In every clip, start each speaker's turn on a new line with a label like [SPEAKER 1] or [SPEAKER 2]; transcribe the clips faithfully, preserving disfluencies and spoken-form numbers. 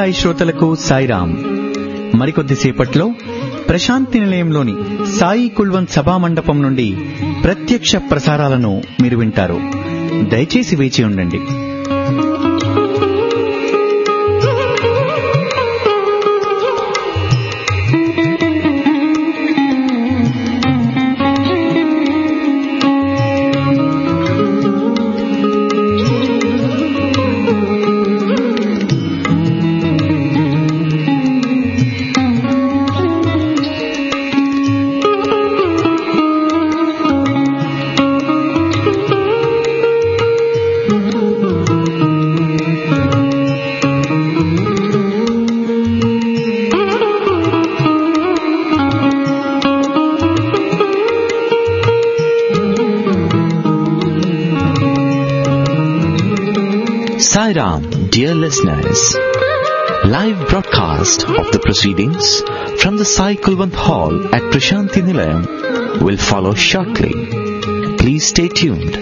[SPEAKER 1] సాయి శ్రోతలకు సాయిరాం. మరికొద్దిసేపట్లో ప్రశాంతి నిలయంలోని సాయి కుల్వంత్ సభా మండపం నుండి ప్రత్యక్ష ప్రసారాలను మీరు వింటారు. దయచేసి వేచి ఉండండి.
[SPEAKER 2] Sairam, dear listeners, live broadcast of the proceedings from the Sai Kulwant Hall at Prashanti Nilayam will follow shortly. Please stay tuned.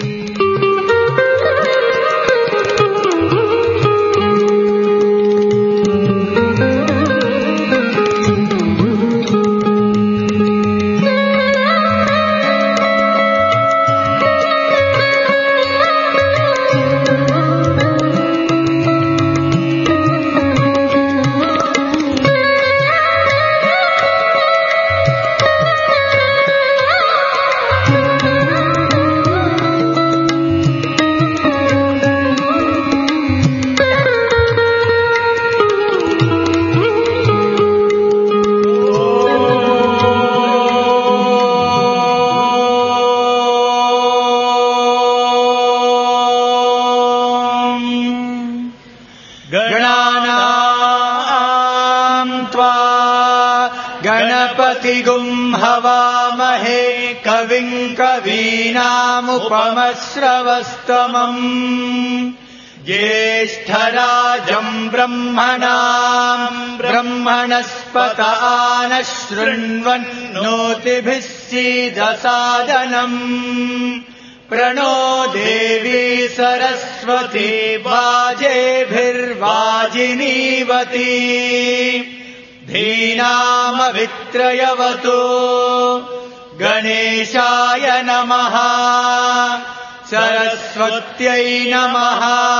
[SPEAKER 3] उपमश्रवस्तमम् ज्येष्ठराजम् ब्रह्मणाम् ब्रह्मणस्पत आनः शृण्वन्नोतिभिः सीदसादनम् प्रणो देवी सरस्वती वाजेभिर्वाजिनीवती धीनामवित्रयवतु गणेशाय नमः सरस्वत्यै नमः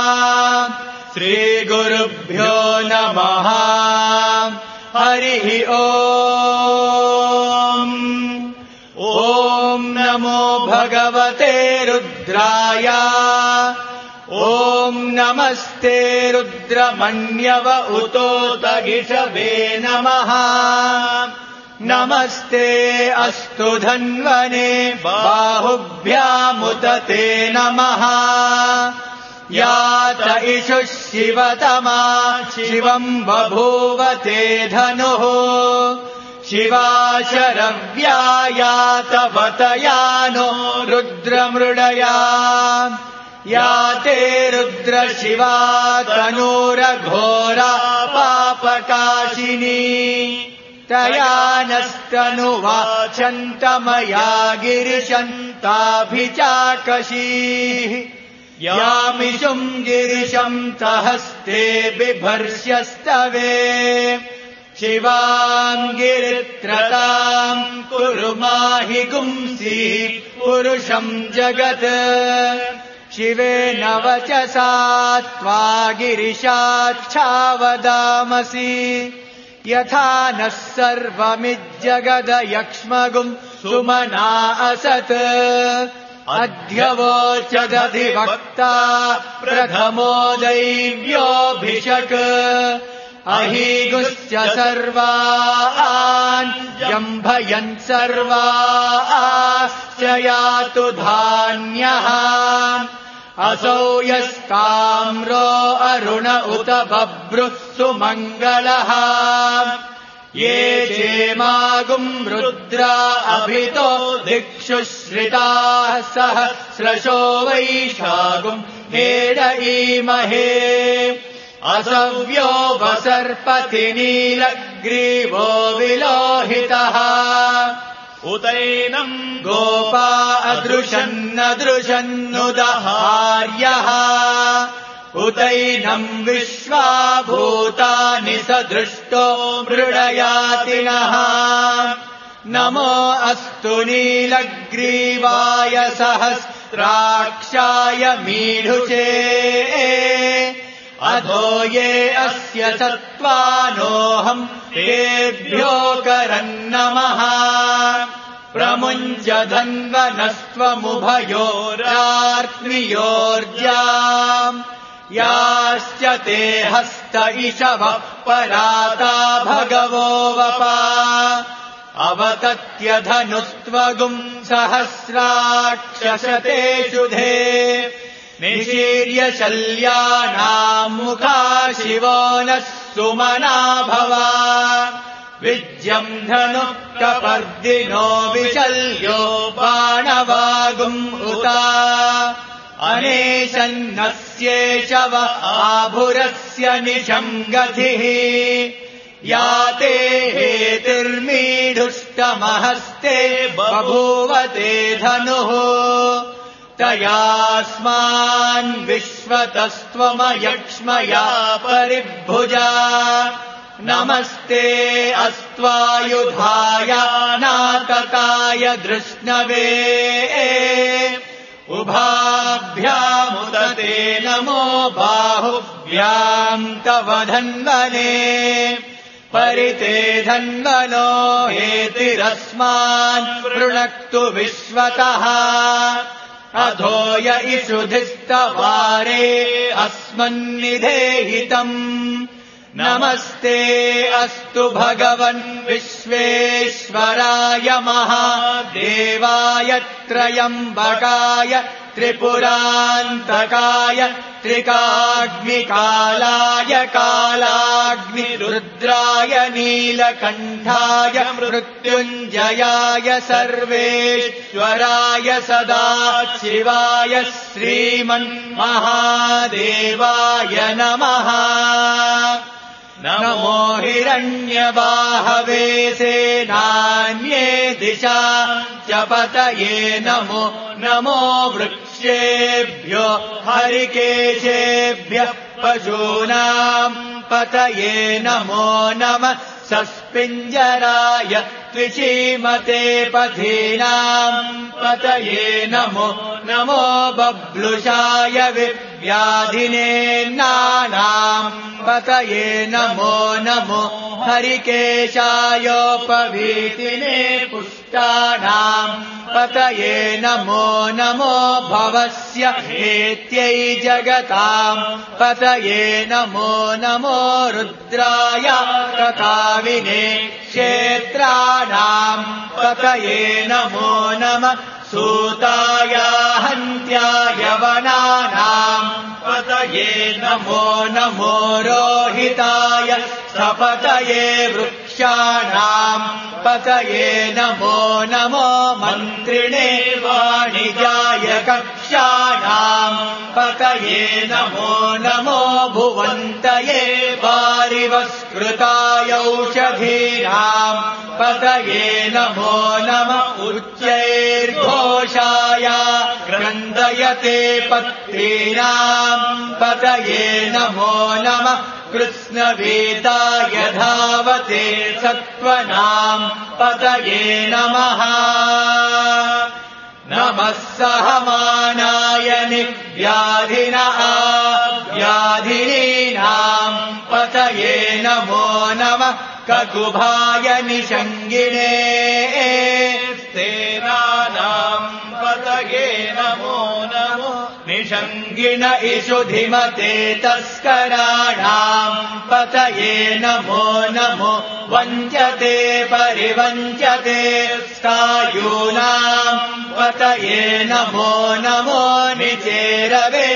[SPEAKER 3] श्रीगुरुभ्यो नमः हरिः ओम् ॐ नमो भगवते रुद्राय ॐ नमस्ते रुद्रमन्यव उतोतगिषवे नमः नमस्ते अस्तु धन्वने बाहुभ्यामुदते नमः यात इषुः शिवतमा शिवम् बभूवते धनुः शिवा शरव्या यातवतयानो रुद्रमृडया याते रुद्रशिवा तनूरघोरा पापकाशिनी तया नस्तनुवाचन्तमया गिरिशन्ताभिचाकशीः यामिषुम् गिरिशम् तहस्ते बिभर्ष्यस्तवे शिवाम् गिरित्रताम् कुरु माहि गुंसि पुरुषम् जगत् शिवेन वचसा त्वा गिरिशाच्छावदामसि यथा नः सर्वमिज्जगदयक्ष्मगुम् सुमना असत् अध्यवोचदधिवक्ता प्रथमो दैव्योऽभिषक् अहीगुश्च सर्वान् जम्भयन् सर्वाश्च यातु धान्यः असौ यस्ताम्रो अरुण उत बभ्रुः सुमङ्गलः ये चेमागुम् रुद्रा अभितो दिक्षु श्रिताः सहस्रशो वैशागुम् हेडईमहे असव्यो वसर्पति नीलग्रीवो विलोहितः उतैनम् गोपा अदृशन्नदृशन्नुदहार्यः उतैनम् विश्वा भूतानि सदृष्टो मृडयातिनः नमो अस्तु नीलग्रीवाय सहस्राक्षाय मीढुचे अधो ये अस्य सत्त्वानोऽहम् तेभ्यो करन्नमः प्रमुञ्च धन्वनस्त्वमुभयोरार्त्मियोर्जाम् याश्च ते हस्त इषवः पराता भगवो वपा अवतत्य धनुस्त्वगुम् सहस्राक्षशतेषु धे निशीर्य शल्यानाम् मुखा शिवो नः सुमना भवा विज्यम् धनुः कपर्दिनो विशल्यो बाणवागुम् उता अनेशन्नस्येषव आभुरस्य निशङ्गतिः या ते हेतिर्मीढुष्टमहस्ते बभूवते धनुः तयास्मान् विश्वतस्त्वमयक्ष्मया परिभुजा नमस्ते अस्त्वायुधाय नातकाय धृष्णवे उभाभ्यामुदते नमो बाहुभ्याम् तव धन्वने परिते धन्वनो हेतिरस्मान् वृणक्तु विश्वतः अधो य इषुधिस्तवारे अस्मन्निधेहितम् नमस्ते अस्तु भगवन् विश्वेश्वराय महादेवाय त्रयम्बकाय त्रिपुरान्तकाय त्रिकाग्निकालाय कालाग्निरुद्राय नीलकण्ठाय मृत्युञ्जयाय सर्वेश्वराय सदाशिवाय श्रीमन्महादेवाय नमः नमो हिरण्यबाहवे सेनान्ये दिशा च पतये नमो नमो वृक्षेभ्यो हरिकेशेभ्यः पशूनाम् पतये नमो नमः सस्पिञ्जराय त्विषीमते पथीनाम् पतये नमो नमो बभ्लुषाय विव्याधिनेन्नानाम् पतये नमो नमो हरिकेशायोपवीतिने पुष्टानाम् पतये नमो नमो भवस्य हेत्यै जगताम् पतये नमो नमो रुद्राय कथाविने क्षेत्राणाम् पतये नमो नमः सूताय हन्त्याय वनानाम् पतये नमो नमो रोहिताय सपतये वृक्षाणाम् पतये नमो नमो मन्त्रिणे वाणिजाय कक्षाणाम् पतये नमो नमो भुवन्तये वारिवस्कृताय औषधीनाम् पतये नमो नमः उच्चैर्घोषाय क्रन्दयते पत्नीनाम् पतये नमो नमः कृष्णवेदाय धावते सत्त्वनाम् पतये नमः नमः सहमानाय निव्याधिनः व्याधिनीनाम् पतये नमो नमः ककुभाय निषङ्गिणे सेनानाम् पतये नमो नमो निषङ्गिण इषुधिमते तस्कराणाम् पतये नमो नमो वञ्चते परिवञ्चते स्थायूनाम् पतये नमो नमो निचेरवे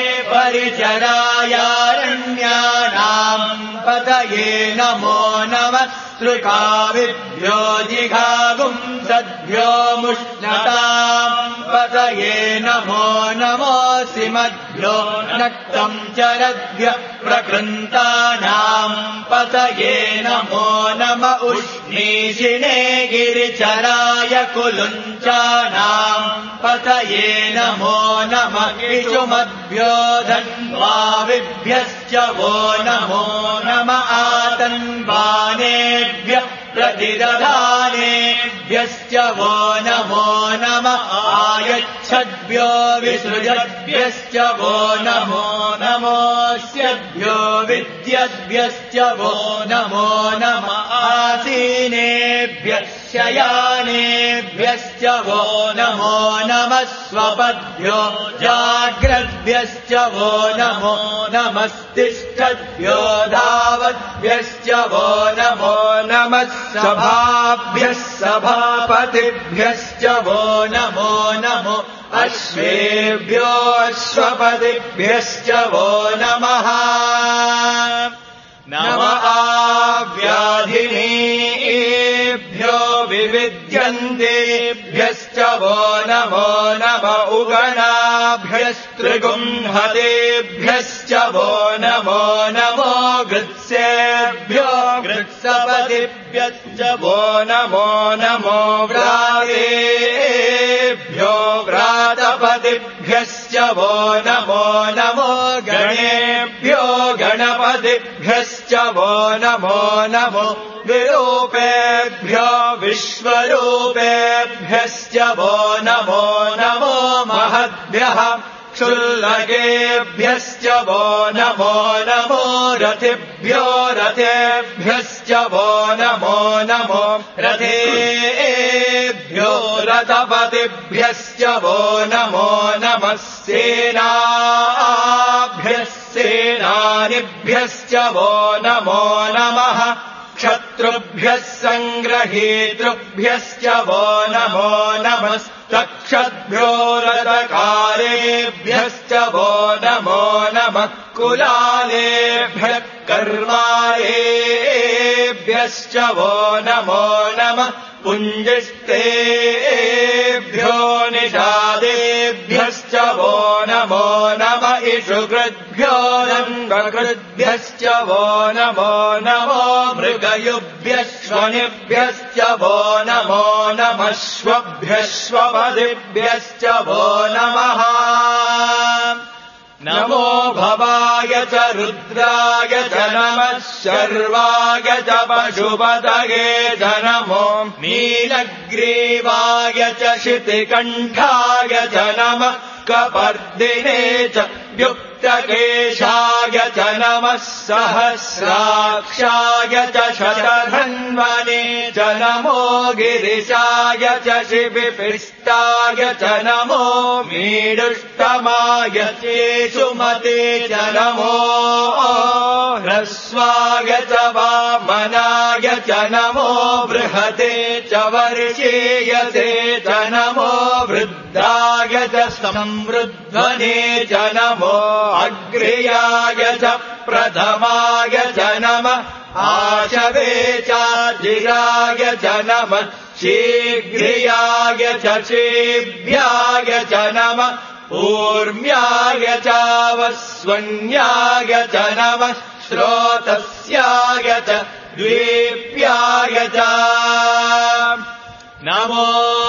[SPEAKER 3] परिचरायारण्यानाम् पतये नमो नमः सृकाविभ्यो जिघागुम् सद्भ्यो मुष्णताम् पतये नमो नमोऽसि मद्भ्यो नक्तम् चरद्भ्य प्रकृन्तानाम् पतये नमो नम उष्णीषिणे गिरिचराय कुलुञ्चानाम् पतये नमो नम इषुमद्भ्यो धन्वाविभ्यश्च वो नमो नम आतन्वानेभ्य प्रतिदधानेभ्यश्च वो नमो नम आयच्छद्भ्यो विसृजद्भ्यश्च वो नमो नमोऽस्यभ्यो विद्यद्भ्यश्च वो नमो नम आसीनेभ्यश्च शयानेभ्यश्च वो नमो नमः स्वपद्भ्यो जाग्रद्भ्यश्च वो नमो नमस्तिष्ठद्भ्यो धावद्भ्यश्च वो नमो नमः सभाभ्यः सभापतिभ्यश्च वो नमो नमो अश्वेभ्यो अश्वपतिभ्यश्च वो नमः नम आव्याधिनीभ्यो विविद्यन्तेभ्यश्च वो नमो नम उगणाभ्यस्त्रिगुंहतेभ्यश्च वो नमो नमो गृत्सेभ्यो गृत्सपतिभ्यश्च वो नमो नमो व्रातेभ्यो व्रातपतिभ्यश्च वो नमो नमो गणेभ्यो गणपतिभ्यश्च वो नमो नमो विरूपेभ्यो विश्वरूपेभ्यश्च वो नमो नमो महद्भ्यः क्षुल्लकेभ्यश्च वो नमो नमो रथिभ्यो रथेभ्यश्च वो नमो नमो रथेभ्यो रथपतिभ्यश्च वो नमो नमः सेनाभ्यः सेनानिभ्यश्च वो नमो नमः क्षत्रुभ्यः सङ्ग्रहीतृभ्यश्च वो नमो नमस्तक्षद्भ्यो रथकारेभ्यश्च वो नमो नमः कुलालेभ्यः कर्मारेभ्यश्च वो नमो नमः पुञ्जिष्टेभ्यो निषादेभ्यश्च वो नमो नम इषुकृद्भ्यो नन्वकृद्भ्यश्च वो नमो नमो मृगयुभ्यश्वनिभ्यश्च वो नमो नमश्वभ्यश्वपदिभ्यश्च वो नमः नमो भवाय च रुद्राय च नमः शर्वाय च पशुपतये च नमो नीलग्रीवाय च शितिकण्ठाय च नमः कपर्दिने च युक्तकेशाय च नमः सहस्राक्षाय च शतधन्वने च नमो गिरिशाय च शिबिपिष्टाय च नमो मीडुष्टमाय चेषुमते च नमो ह्रस्वाय च वामनाय च नमो बृहते च वर्षीयसे च नमो वृद्धाय च संवृद्धने च नमो अग्र्याय च प्रथमाय च नमः आशवे चाजिराय च नमः शीघ्रियाय च शीभ्याय च नमः ऊर्म्याय चावस्वन्याय च नमः श्रोतस्याय च द्वीप्याय च नमो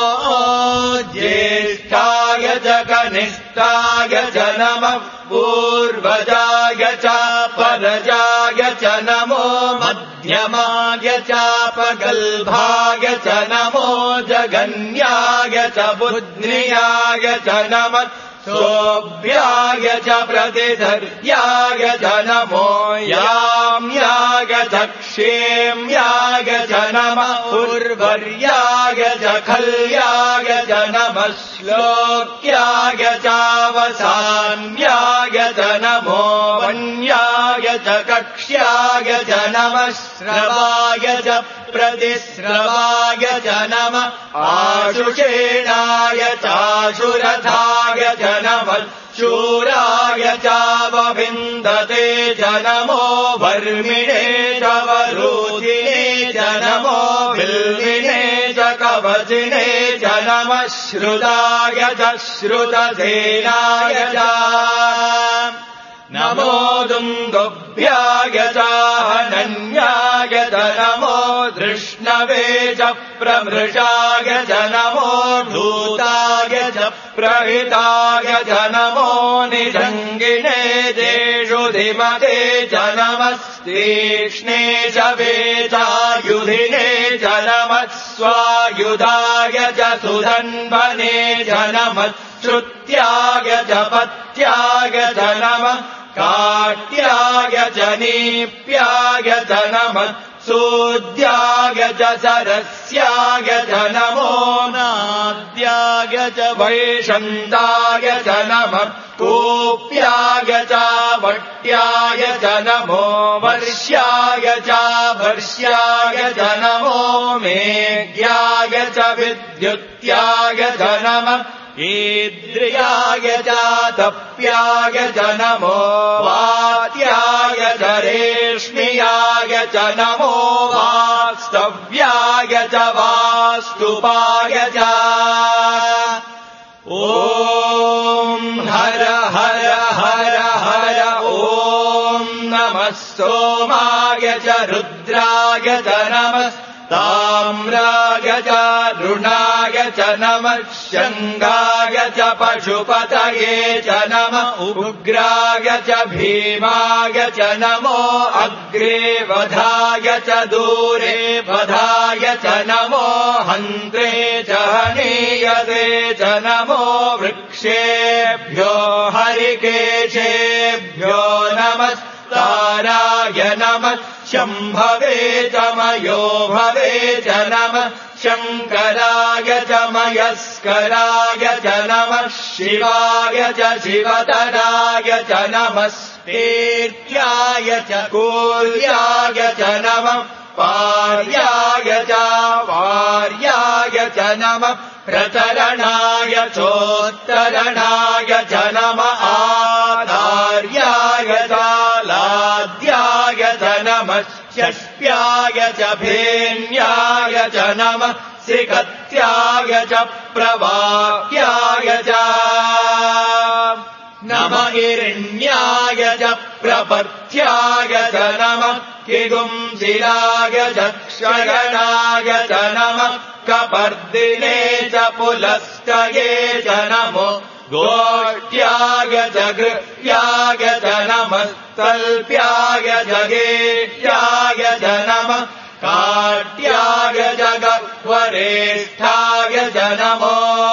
[SPEAKER 3] ज्येष्ठाय च कनिष्ठाय च नमः पूर्वजाय च परजाय च नमो मध्यमाय चापगल्भाय च नमो जगन्याय च बुध्न्याय च नमः सोऽभ्याय च प्रतिधर्याय च नमो याम्याय च क्षेम्याय च नमः उर्वर्याय च खल्याय च नमः श्लोक्याय चावसान्याय च नमो वन्याय च कक्ष्याय च नमः श्रवाय च प्रतिश्रवाय च नमः आशुषेणाय चाशुरथाय च नमः शूराय चावविन्दते च नमो वर्मिणे च वरोधिने च नमो बिल्विने च कवचिने च नमः श्रुताय च श्रुतसेनाय च नमो दुन्दुभ्याय च हनन्याय च नमो धृष्णवे च प्रमृषाय च नमो धूताय च प्रहिताय च नमो निजङ्गिने जेषु धिमते च नमस्तीक्ष्णे च वेचायुधिने च नमः स्वायुधाय च सुधन्वने च नमः श्रुत्याय च पत्याय च नमः काट्याय च नीप्याय च नमः सूद्याय च सरस्याय च नमो नाद्याय च वैशन्ताय च नमः कूप्याय च वट्याय च नमो वर्ष्याय च वर्ष्याय च नमो मेघ्याय च विद्युत्याय च नमः ईद्रियाय च तप्याय च नमो वात्याय च रेष्म्याय च नमो वास्तव्याय च वास्तुपाय च ॐ हर हर हर हर ॐ नमः सोमाय च रुद्राय च नमः ताम्राय च ऋणाय च नमः शङ्गाय च पशुपतये च नमः उग्राय च भीमाय च नमो अग्रे वधाय च दूरे वधाय च नमो हन्त्रे च हनीयते च नमो वृक्षेभ्यो हरिकेशेभ्यो नमः ताराय नमः शम्भवे च मयो भवे च नमः शङ्कराय च मयस्कराय च नमः शिवाय च शिवतराय च नमः तीर्थ्याय च कूल्याय च नमः पार्याय च वार्याय च नमः प्रतरणाय चोत्तरणाय च नमः आधार्याय च लाद्याय च नमः षष्ट्याय च भेन्याय च नमः सिकत्याय च प्रवाह्याय च नमः हिरण्याय च प्रपथ्याय च नमः किगुंसिलाय च क्षयणाय च नमः कपर्दिने च पुलस्तये च नमो गोष्ट्याय च गृह्याय च नमः तल्प्याय च गेष्ट्याय च नमः काट्याय च गह्वरेष्ठाय च नमो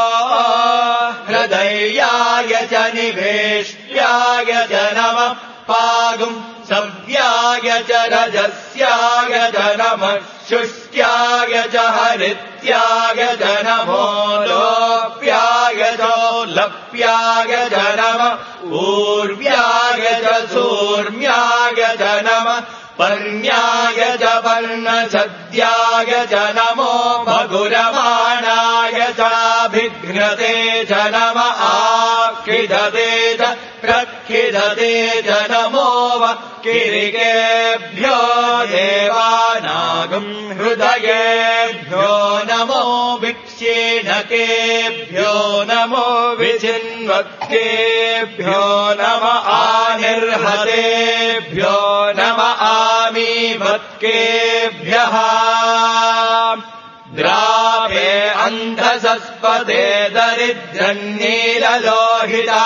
[SPEAKER 3] हृदयाय च निवेष्ट्याय च नमः पागुम् सव्याय च रजस्याय च नमः शुष्क्याय च हरित्याय च नमो लोप्याय च लप्याय च नमः ऊर्व्याय च सूर्म्याय च नमः पर्ण्याय च पर्णसद्याय च नमो भगुरमाणाय चाभिघ्नते च नमः आक्षिधते च प्रक्षिधते च नमो वक्किरिकेभ्यो देवानागम् हृदयेभ्यो नमो विक्षीणकेभ्यो नमो विचिन्वक्केभ्यो नमः आनिर्हतेभ्यो नमः आमीवत्केभ्यः द्रावे अन्धसस्पदे दरिद्रन्नीललोहिता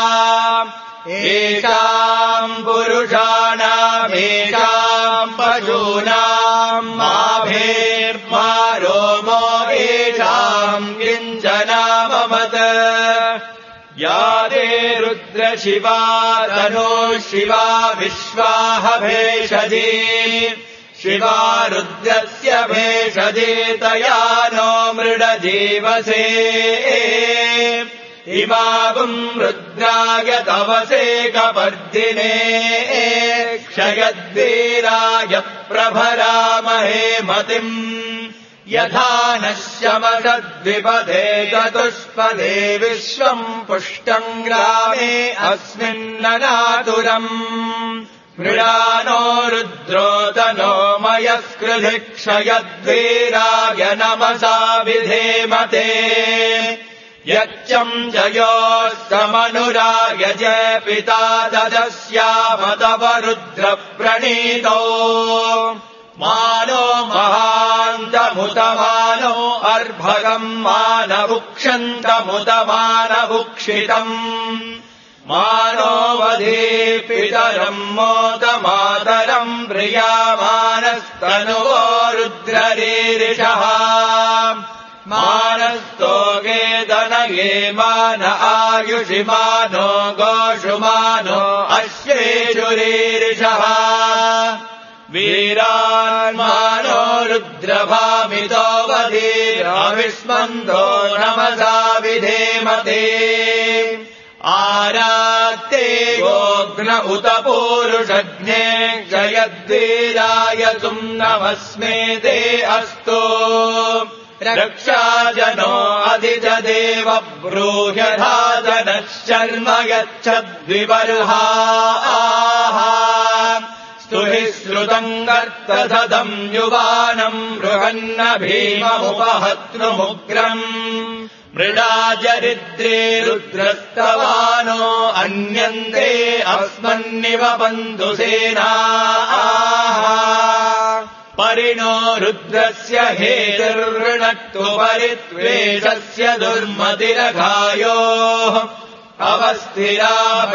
[SPEAKER 3] एषाम् पुरुषाणामेषाम् पशूनाम् माभेर्मा रोमो येषाम् किञ्चनाममत् या ते रुद्रशिवा तनोः शिवा विश्वाह भेषजी शिवा रुद्रस्य भेषजे तया नो मृडजीवसे इमागुम् रुद्राय तवसे कपर्दिने क्षयद्वीराय प्रभरामहे मतिम् यथा नः शमसद्विपदे चतुष्पदे विश्वम् पुष्टम् ग्रामे अस्मिन्ननातुरम् मृडानो रुद्रोतनो मयस्कृधिक्षयद्वीराय नमसा विधेमते यच्चम् जयोस्तमनुराय जय पिता ददस्याम तव रुद्रप्रणीतो मानो महान्तमुतमानो अर्भगम् मानभुक्षन्तमुतमानभुक्षितम् मानो वधे पितरम् मोदमातरम् प्रियामानस्तनुवो रुद्ररीरिषः मानस्तोगे दनये मान आयुषि मानो गोषु मानो अश्वेषुरीरिषः वीरान्मानो रुद्रभामितो वधीराविष्मन्तो नमसा विधेमते आरात्ते गोघ्न उत पूरुषज्ञे जयद्वीराय सुम्नमस्मे ते अस्तु रक्षाजनो अधिजदेव ब्रूह्यधादनः शर्म यच्छद्विबर्हाः स्तुहि श्रुतम् गर्तसदम् युवानम् बृहन्न भीममुपहत्नुमुग्रम् मृडाजरिद्रे रुद्रस्तवानो अन्यन्ते अस्मन्निव बन्धुसेनाः परिणो रुद्रस्य हेतिर्वृणक्तु परित्वेषस्य दुर्मतिरघायोः अवस्थिरा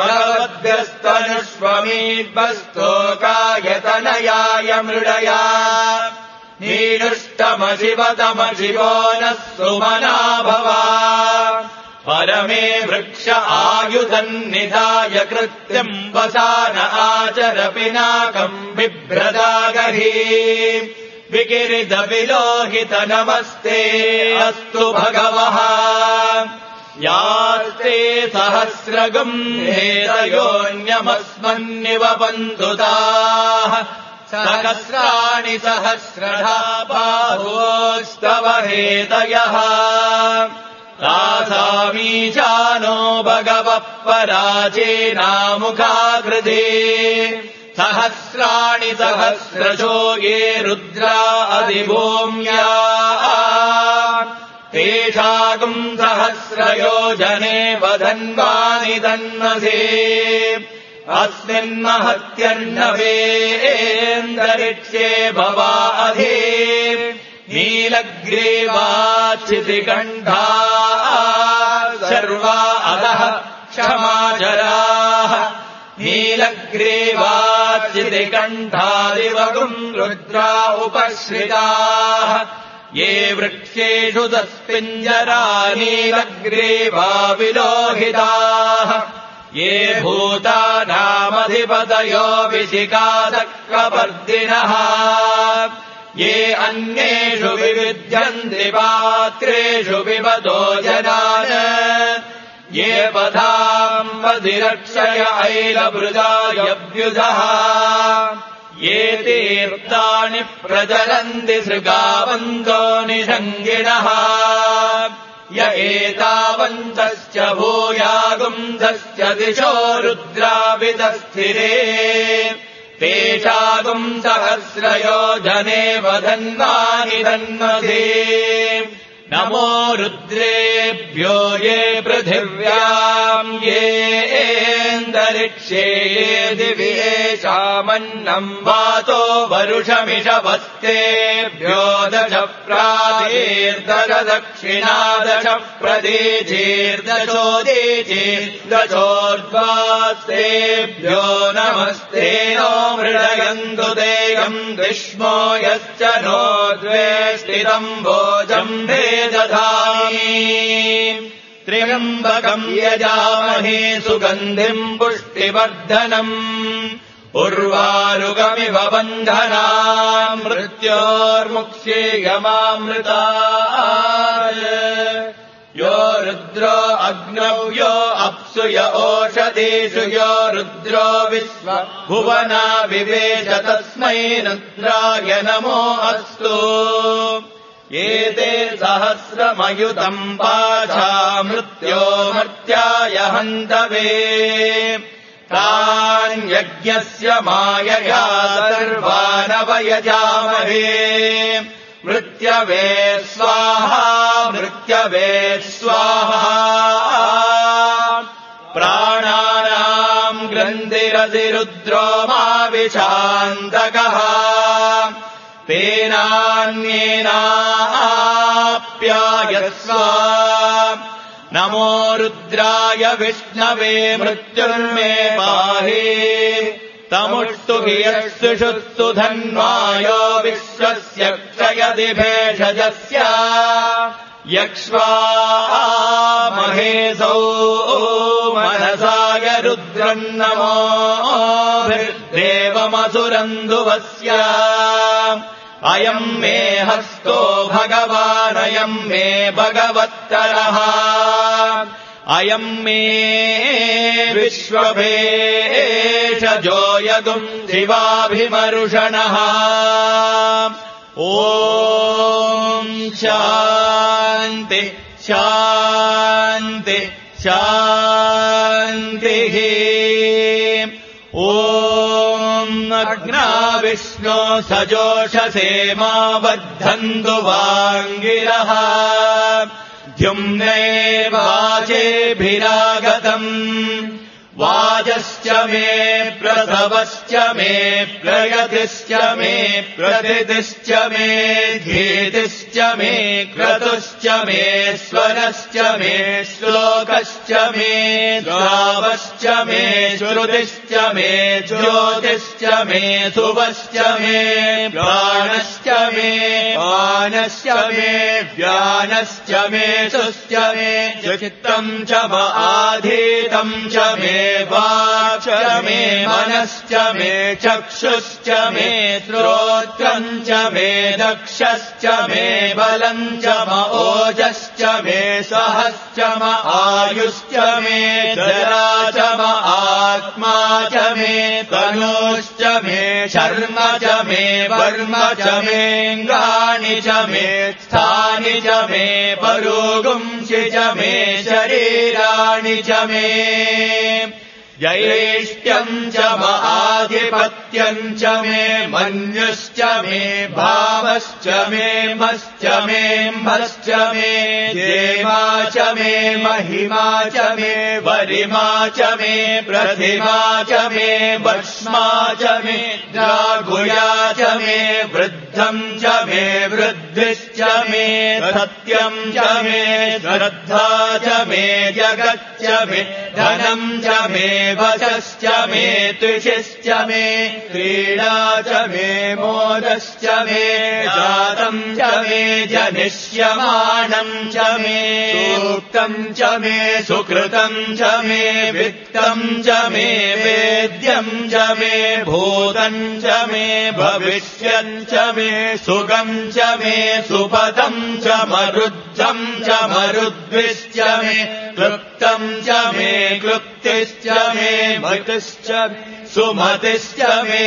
[SPEAKER 3] भगवद्भ्यस्तनुष्वमीद्भस्तोकायतनयाय मृडया नीनुष्टमशिवतमशिवो नः सुमना भवा परमे वृक्ष आयुधन्निधाय कृत्यम् वसान आचर पिनाकम् बिभ्रदागही विकिरितविलोहित नमस्ते अस्तु भगवः यास्ते सहस्रगम् हेतयोऽन्यमस्मन्निव बन्धुताः सहस्राणि सहस्रधा बाहोस्तव हेतयः तासामीशानो भगवः पराचेनामुखाकृते सहस्राणि सहस्रशो ये रुद्रा अधिभूम्या तेषागुम् सहस्रयोजने वधन्वानि तन्मसे अस्मिन्महत्यर्णवेन्दरिक्ष्ये भवा अधि नीलग्रीवाच्छितिकण्ठा सर्वा अधः क्षमाचराः नीलग्रीवाच्छितिकण्ठादिवगुम् रुद्रा उपश्रिताः ये वृक्षेषु तस्मिञ्जरा नीलग्रीवा विलोहिताः ये भूतानामधिपतयो विशिखादक्कपर्दिनः ये अन्येषु विविध्यन्ति पात्रेषु पिबतो जनान् ये पथाम्बधिरक्षय ऐलभृदायव्युधः ये तीर्थानि प्रचलन्ति सृगावन्तो निषङ्गिणः य एतावन्तश्च भूयागुंसश्च दिशो रुद्रावितस्थिरे तेषागुम् सहस्रयोजने वधन्वानि तन्मसे नमो रुद्रेभ्यो ये पृथिव्याम् ये एन्दरिक्षे ये दिव्येषामन्नम् वातो वरुषमिषवस्तेभ्यो दश प्रादीर्दश दक्षिणादश प्रदीचीर्दशोदीचीर्दशोर्ध्वास्तेभ्यो नमस्ते नो मृडयन्तु तेयम् विष्मो यश्च नो द्वे स्थितम् भोजम् दधामि त्र्यम्बकम् यजामहे सुगन्धिम् पुष्टिवर्धनम् उर्वारुकमिव बन्धनाम् मृत्योर्मुक्ष्येयमामृताय यो रुद्रो अग्नौ यो अप्सु य ओषधीषु यो रुद्रो विश्व भुवना विवेश तस्मै रुद्राय नमो अस्तु एते सहस्रमयुतम् पाशा मृत्यो मर्त्याय हन्तवे तान् यज्ञस्य मायया सर्वानवयजामहे मृत्यवे स्वाहा मृत्यवे स्वाहा प्राणानाम् ग्रन्थिरधिरुद्रो मा विशान्तकः तेनान्येनाप्यायस्व नमो रुद्राय विष्णवे मृत्युर्मे पाहि तमुष्टु गियस्सुषुत्सु धन्वायो विश्वस्य क्षयति भेषजस्य यक्ष्वा महेशौ मनसाय रुद्रम् नमोभिर्देवमसुरन्धुवस्य अयम् मे हस्तो भगवानयम् मे भगवत्तरः अयम् मे विश्वभेषजो यदुम् शिवाभिमरुषणः ॐ शान्ति शान्ति शान्तिः ॐ अग्ना विष्णो सजोषसे मा बद्धन्तु वाङ्गिरः द्युम्ने वाजेभिरागतम् वाजश्च मे प्रसवश्च मे प्रयतिश्च मे प्रथितिश्च मे धीतिश्च मे क्रतुश्च मे स्वरश्च मे श्लोकश्च मे श्रावश्च मे श्रुतिश्च मे ज्योतिश्च मे सुवश्च मे प्राणश्च मे पानश्च मे व्यानश्च मे सुश्च मे चित्तम् च म आधीतम् च मे वाक् च मे मनश्च मे चक्षुश्च मे श्रोत्रम् च मे दक्षश्च मे बलम् च म ओजश्च मे सहश्च म आयुश्च मे जरा च म आत्मा च मे तनूश्च मे शर्म च मे वर्म च मेऽङ्गानि च मे स्थानि च मे परोगुंसि च मे शरीराणि च मे जैष्ठ्यम् च म आधिपत्यम् च मे मन्युश्च मे भावश्च मे मश्च मे म्भश्च मे देवा च मे महिमा च मे वरिमा च मे प्रतिमा च मे भस्मा च मे द्रागुया च मे वृद्धम् च मे वृद्धिश्च मे सत्यम् च मे श्रद्धा च मे जगच्च मे धनम् च मे वचश्च मे तुषिश्च मे क्रीडा च मे मोदश्च मे जातम् च मे जनिष्यमाणम् च मे सूक्तम् च मे सुकृतम् च मे वित्तम् च मे वेद्यम् च मे भूतम् च मे भविष्यम् च मे सुखम् च मे सुपदम् च मरुद्धम् च मरुद्भिश्च मे क्लुप्तम् च मे क्लुप्तिश्च मे मतिश्च सुमतिश्च मे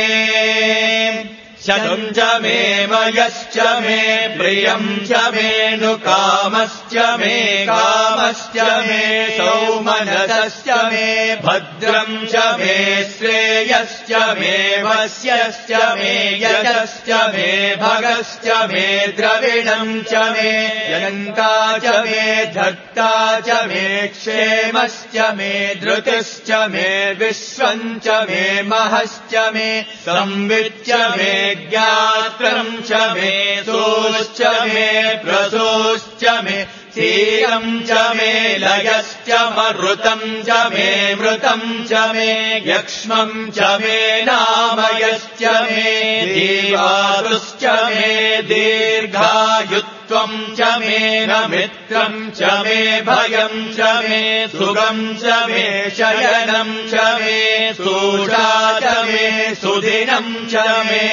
[SPEAKER 3] शतम् च मे मयश्च मे प्रियम् च मे नुकामश्च मे कामश्च मे सौमनसश्च मे भद्रम् च मे श्रेयश्च मे वस्यश्च मे यशश्च मे भगश्च मे द्रविणम् च मे यन्ता च मे धत्ता च मे क्षेमश्च मे धृतिश्च मे विश्वम् च मे महश्च मे संविच्च मे ज्ञात्रम् च मे सोश्च मे प्रसोश्च मे क्षीरम् च मे लयश्च मरुतम् च मे मृतम् च मे यक्ष्मम् च मे नामयश्च मे दीवातुश्च मे दीर्घायुत्वम् च मे नमित्रम् च मे भयम् च मे सुखम् च मे शयनम् च मे सूषा च मे सुदिनम् च मे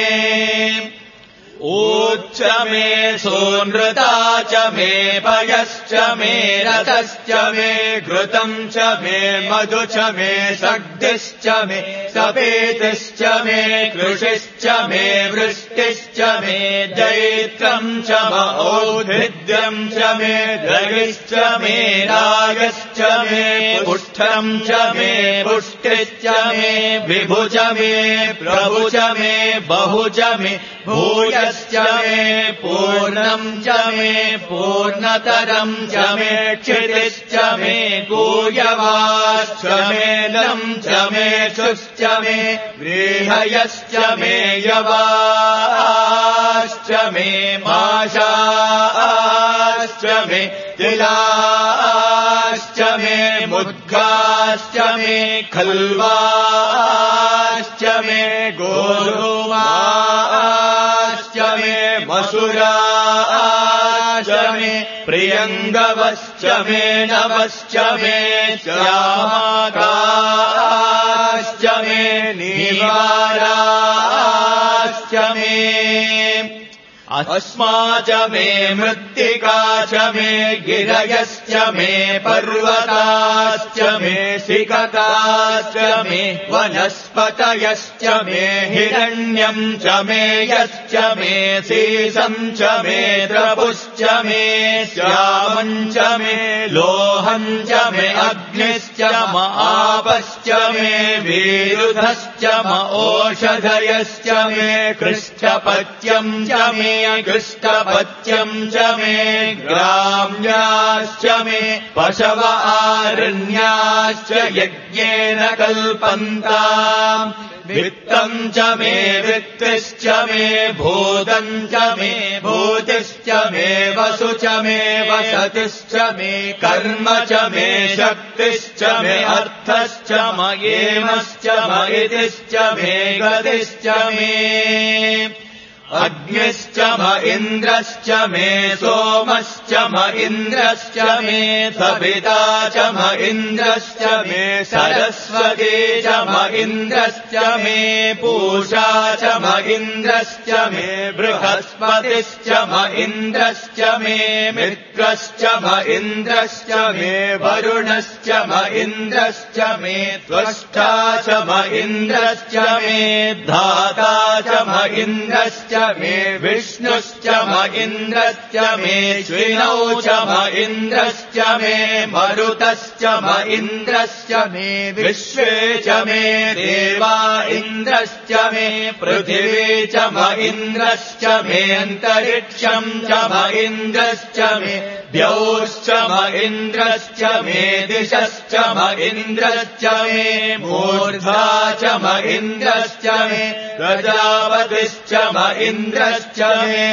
[SPEAKER 3] ऊच्च मे सोनृता च मे पयश्च मे रथश्च मे घृतम् च मे मधु च मे शक्तिश्च मे सपेतिश्च मे कृषिश्च मे वृष्टिश्च च मे जैत्रम् च मौद्भिद्यम् च मे जगिश्च मे रागश्च मे पुष्ठम् च मे पुष्टिश्च मे विभु च मे प्रभु च मे बहु च मे भूयश्च मे पूर्णम् च मे पूर्णतरम् च मे क्षितिश्च मे कूयवाश्च मे लम् च मे शुश्च मे व्रीहयश्च मे यवाश्च मे माशाश्च मे तिलाश्च मे मुद्गाश्च मे खल्वाश्च मे गोधूमाश्च मे मसुराश्च मे प्रियङ्गवश्च मे नवश्च मे श्यामाकाश्च मे नीवाराश्च मे अस्मा च मे मृत्तिका च मे गिरयश्च मे पर्वताश्च मे शिखताश्च मे वनस्पतयश्च मे हिरण्यम् च मे यश्च मे सीसम् च मे द्रपुश्च मे श्यामम् च मे लोहम् च मे अग्निश्च म आपश्च मे विरुधश्च म ओषधयश्च मे कृष्णपत्यम् च मे कृष्णपत्यम् च मे ग्राम्याश्च मे पशव आरण्याश्च यज्ञेन कल्पन्ताम् वित्तम् च मे वित्तिश्च मे भूतम् च मे भूतिश्च मे वसु च मे वसतिश्च मे कर्म च मे शक्तिश्च मे अर्थश्च मयेमश्च मयितिश्च मे गतिश्च मे अग्निश्च म इन्द्रश्च मे सोमश्च म इन्द्रश्च मे सविता च म इन्द्रश्च मे सरस्वती च म इन्द्रश्च मे पूषा च म इन्द्रश्च मे बृहस्पतिश्च म इन्द्रश्च मे मित्रश्च म इन्द्रश्च मे वरुणश्च म इन्द्रश्च मे त्वष्टा च म इन्द्रश्च मे धाता च म इन्द्रश्च मे विष्णुश्च म इन्द्रश्च मे श्विनौ च म इन्द्रश्च मे मरुतश्च म इन्द्रश्च मे विश्वे च मे देवा इन्द्रश्च मे पृथिवी च म इन्द्रश्च मे अन्तरिक्षम् च म इन्द्रश्च मे द्यौश्च म इन्द्रश्च मे दिशश्च म इन्द्रश्च मे मूर्धा च म इन्द्रश्च मे प्रजापतिश्च म इन्द्रश्च मे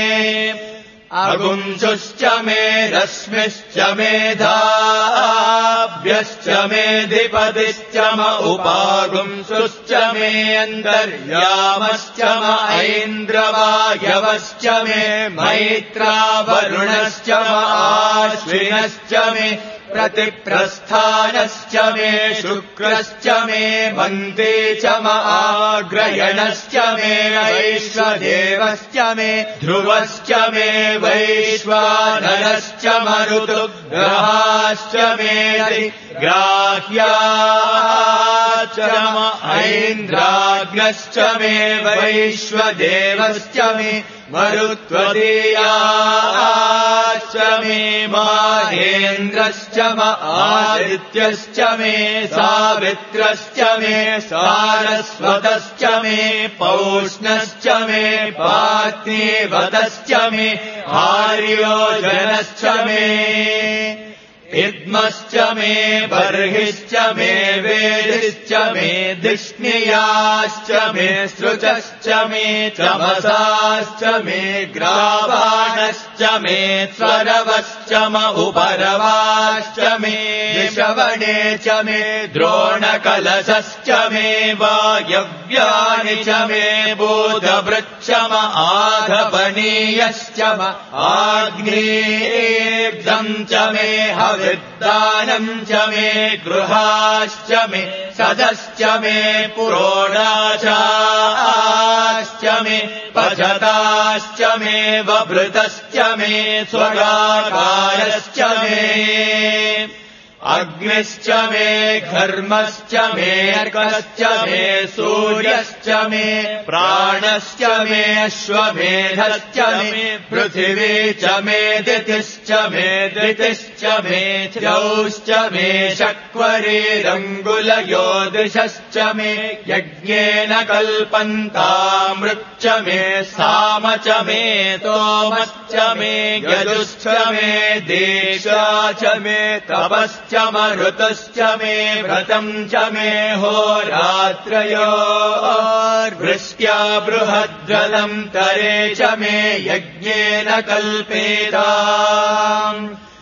[SPEAKER 3] अगुंसुश्च मे रश्मिश्च मे धाभ्यश्च मे धिपतिश्च म उपागुंसुश्च मे अन्तर्यामश्च म ऐन्द्रवायवश्च मे मैत्रावरुणश्च म आश्विनश्च मे प्रतिप्रस्थानश्च मे शुक्रश्च मे मन्ते च म आग्रयणश्च मे वैश्वदेवश्च मे ध्रुवश्च मे वैश्वानरश्च मरुतुग्रहाश्च मे ग्राह्याश्च म ऐन्द्राग्नश्च मे वैश्वदेवश्च मे मरुत्वदीयाश्च मे माहेन्द्रश्च म आदित्यश्च मे सावित्रश्च मे सारस्वतश्च मे पौष्णश्च मे पात्नीवतश्च मे आर्योजनश्च मे इद्मश्च मे बर्हिश्च मे वेदिश्च मे धिष्णियाश्च मे सृजश्च मे चमसाश्च मे ग्रावाणश्च मे स्वरवश्च म उपरवाश्च मे श्रवणे च मे द्रोणकलशश्च मे वायव्यानि च मे बोधवृक्ष म आधपनीयश्च म आग्नेयम् च मे विद्दानम् च मे गृहाश्च मे सदश्च मे पुरोडाचाश्च मे पचताश्च मे वभृतश्च मे स्वगाकारश्च मे अग्निश्च मे घर्मश्च मे अर्कश्च मे सूर्यश्च मे प्राणश्च मे अश्वमेधश्च मे पृथिवी च मे दितिश्च मे धृतिश्च मे द्यौश्च मे शक्वरीरङ्गुलयो दिशश्च मे यज्ञेन कल्पन्तामृच्च मे साम च मे तोमश्च मे यजुश्च मे दीक्षा च मे तपश्च मरुतश्च मे व्रतम् च मे होरात्रयोर्वृष्ट्या बृहद्रथम् तरे च मे यज्ञेन कल्पेताम्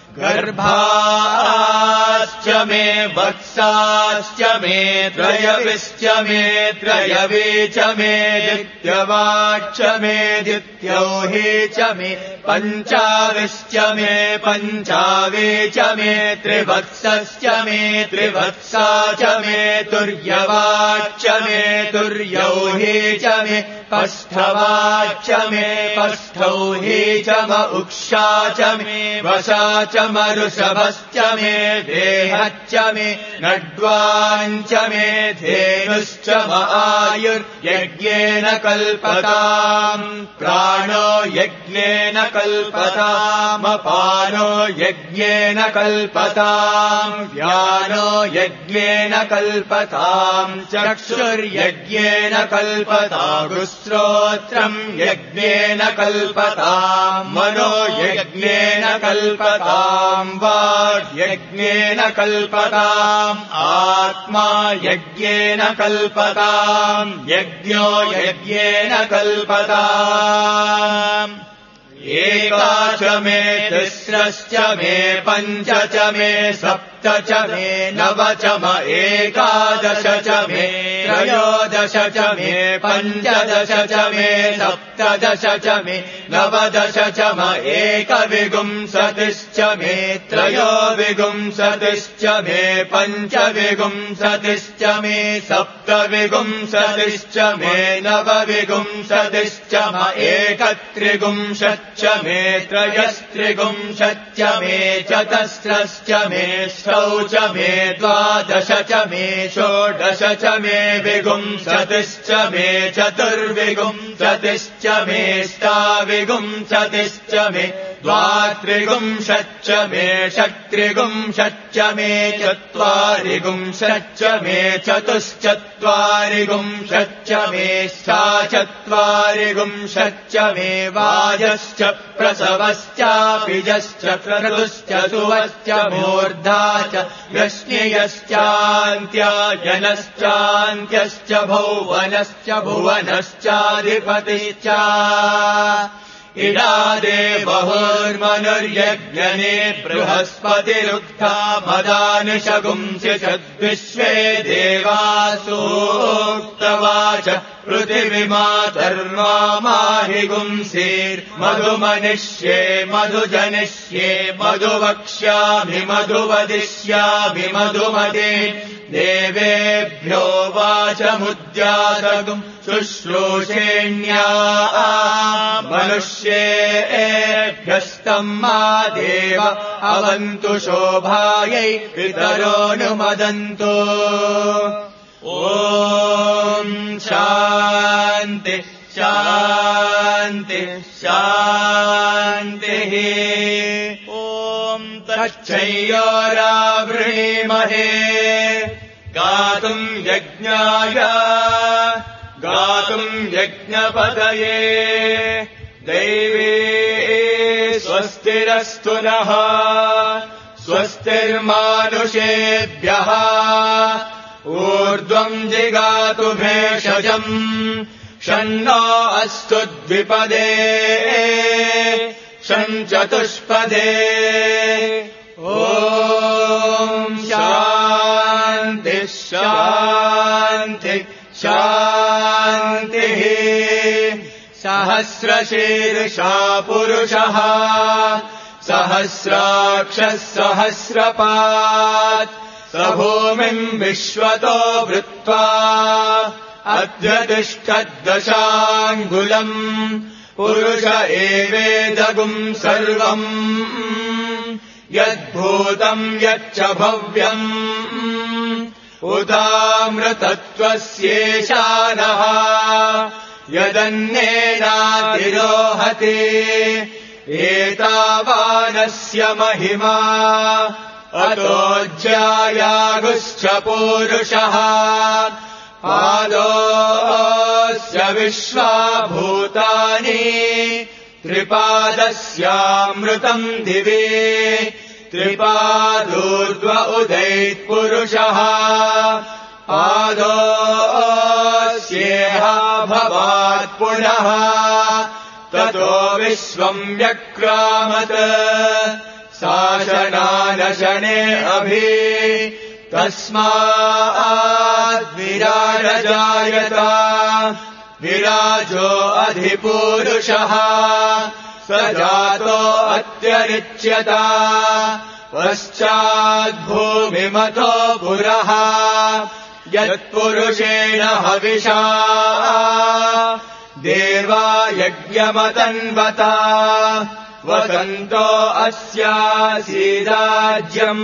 [SPEAKER 3] गर्भाश्च मे वत्साश्च मे त्रयविश्च मे त्रयवी च मे दित्यवाच्च मे दित्यौहि च मे पञ्चाविश्च मे पञ्चावी च मे त्रिवत्सश्च मे त्रिवत्सा च मे तुर्यवाच्च मे तुर्यौहि च मे पष्ठवाच्च मे पष्ठौहि च म उक्षा च मे वशा च मरुषभश्च मे देहश्च मे नड्वाञ्च मे धेनुश्च म आयुर्यज्ञेन कल्पताम् प्राणो यज्ञेन कल्पताम् अपानो यज्ञेन कल्पताम् व्यानो यज्ञेन कल्पताम् चक्षुर्यज्ञेन कल्पताम् श्रोत्रम् यज्ञेन कल्पताम् मनो यज्ञेन कल्पताम् वाग्यज्ञेन कल्पताम् आत्मा यज्ञेन कल्पताम् यज्ञो यज्ञेन कल्पताम् एका च मे तिस्रश्च मे पञ्च च मे सप्त च मे नव च म एकादश च मे त्रयोदश च मे पञ्चदश च मे सप्तदश च मे नवदश च म एकविंशतिश्च मे त्रयोविंशतिश्च मे पञ्चविंशतिश्च मे सप्तविंशतिश्च मे नवविंशतिश्च म एकत्रिंशच्च मे त्रयस्त्रिंशच्च मे चतस्रश्च मे च मे द्वादश च मे षोडश च मे विंशतिश्च मे चतुर्विंशतिश्च मे ष्टाविंशतिश्च मे द्वात्रिंशच्च मे षट्त्रिंशच्च मे चत्वारिंशच्च मे चतुश्चत्वारिंशच्च मे षाचत्वारिंशच्च मे वाजश्च प्रसवश्चापिजश्च क्रतुश्च सुवश्च मूर्धा च व्यश्नियश्चान्त्यायनश्चान्त्यश्च भौवनश्च भुवनश्चाधिपतिश्च इडादे बहुर्मनुर्यज्ञने बृहस्पतिरुक्था मदानिशगुंसि चद्विश्वे देवासूक्तवाच पृथिवीमातर्माहिगुंसीर्मधुमनिष्ये मधुजनिष्ये मधुवक्ष्यामि मधुवदिष्यामि मधुमदे देवेभ्यो वाचमुद्यासगुम् शुश्रूषेण्या मनुष्येभ्यस्तम् मा देव अवन्तु शोभायै पितरोऽनुमदन्तु ॐ शान्ति शान्ति शान्तिः ॐ तच्छयोरावृणीमहे गातुम् यज्ञाय गातुम् यज्ञपतये दैवे स्वस्तिरस्तु नः स्वस्तिर्मानुषेभ्यः ऊर्ध्वम् जिगातु भेषजम् षण्णो अस्तु द्विपदे षण्चतुष्पदे ॐ शान्ति शान्ति शान्तिः सहस्रशीर्षा पुरुषः सहस्राक्षः सहस्रपात् स भूमिम् विश्वतो वृत्वा अध्यतिष्ठद्दशाङ्गुलम् पुरुष एवेदगुम् सर्वम् यद्भूतम् यच्च भव्यम् उदामृतत्वस्येशानः यदन्येनातिरोहति एतावानस्य महिमा अतोऽज्यायागुश्च पूरुषः पादोऽस्य विश्वाभूतानि त्रिपादस्यामृतम् दिवि त्रिपादूर्ध्व उदैत्पुरुषः पादोऽस्येह भवात् पुनः ततो विश्वम् व्यक्रामत् शासनानशने अभि तस्माद्विराजजायत विराजो अधिपूरुषः स जातो अत्यरिच्यत पश्चाद्भूमिमतो पुरः यत्पुरुषेण हविषा देवा यज्ञमतन्वता वसन्तो अस्यासीदाज्यम्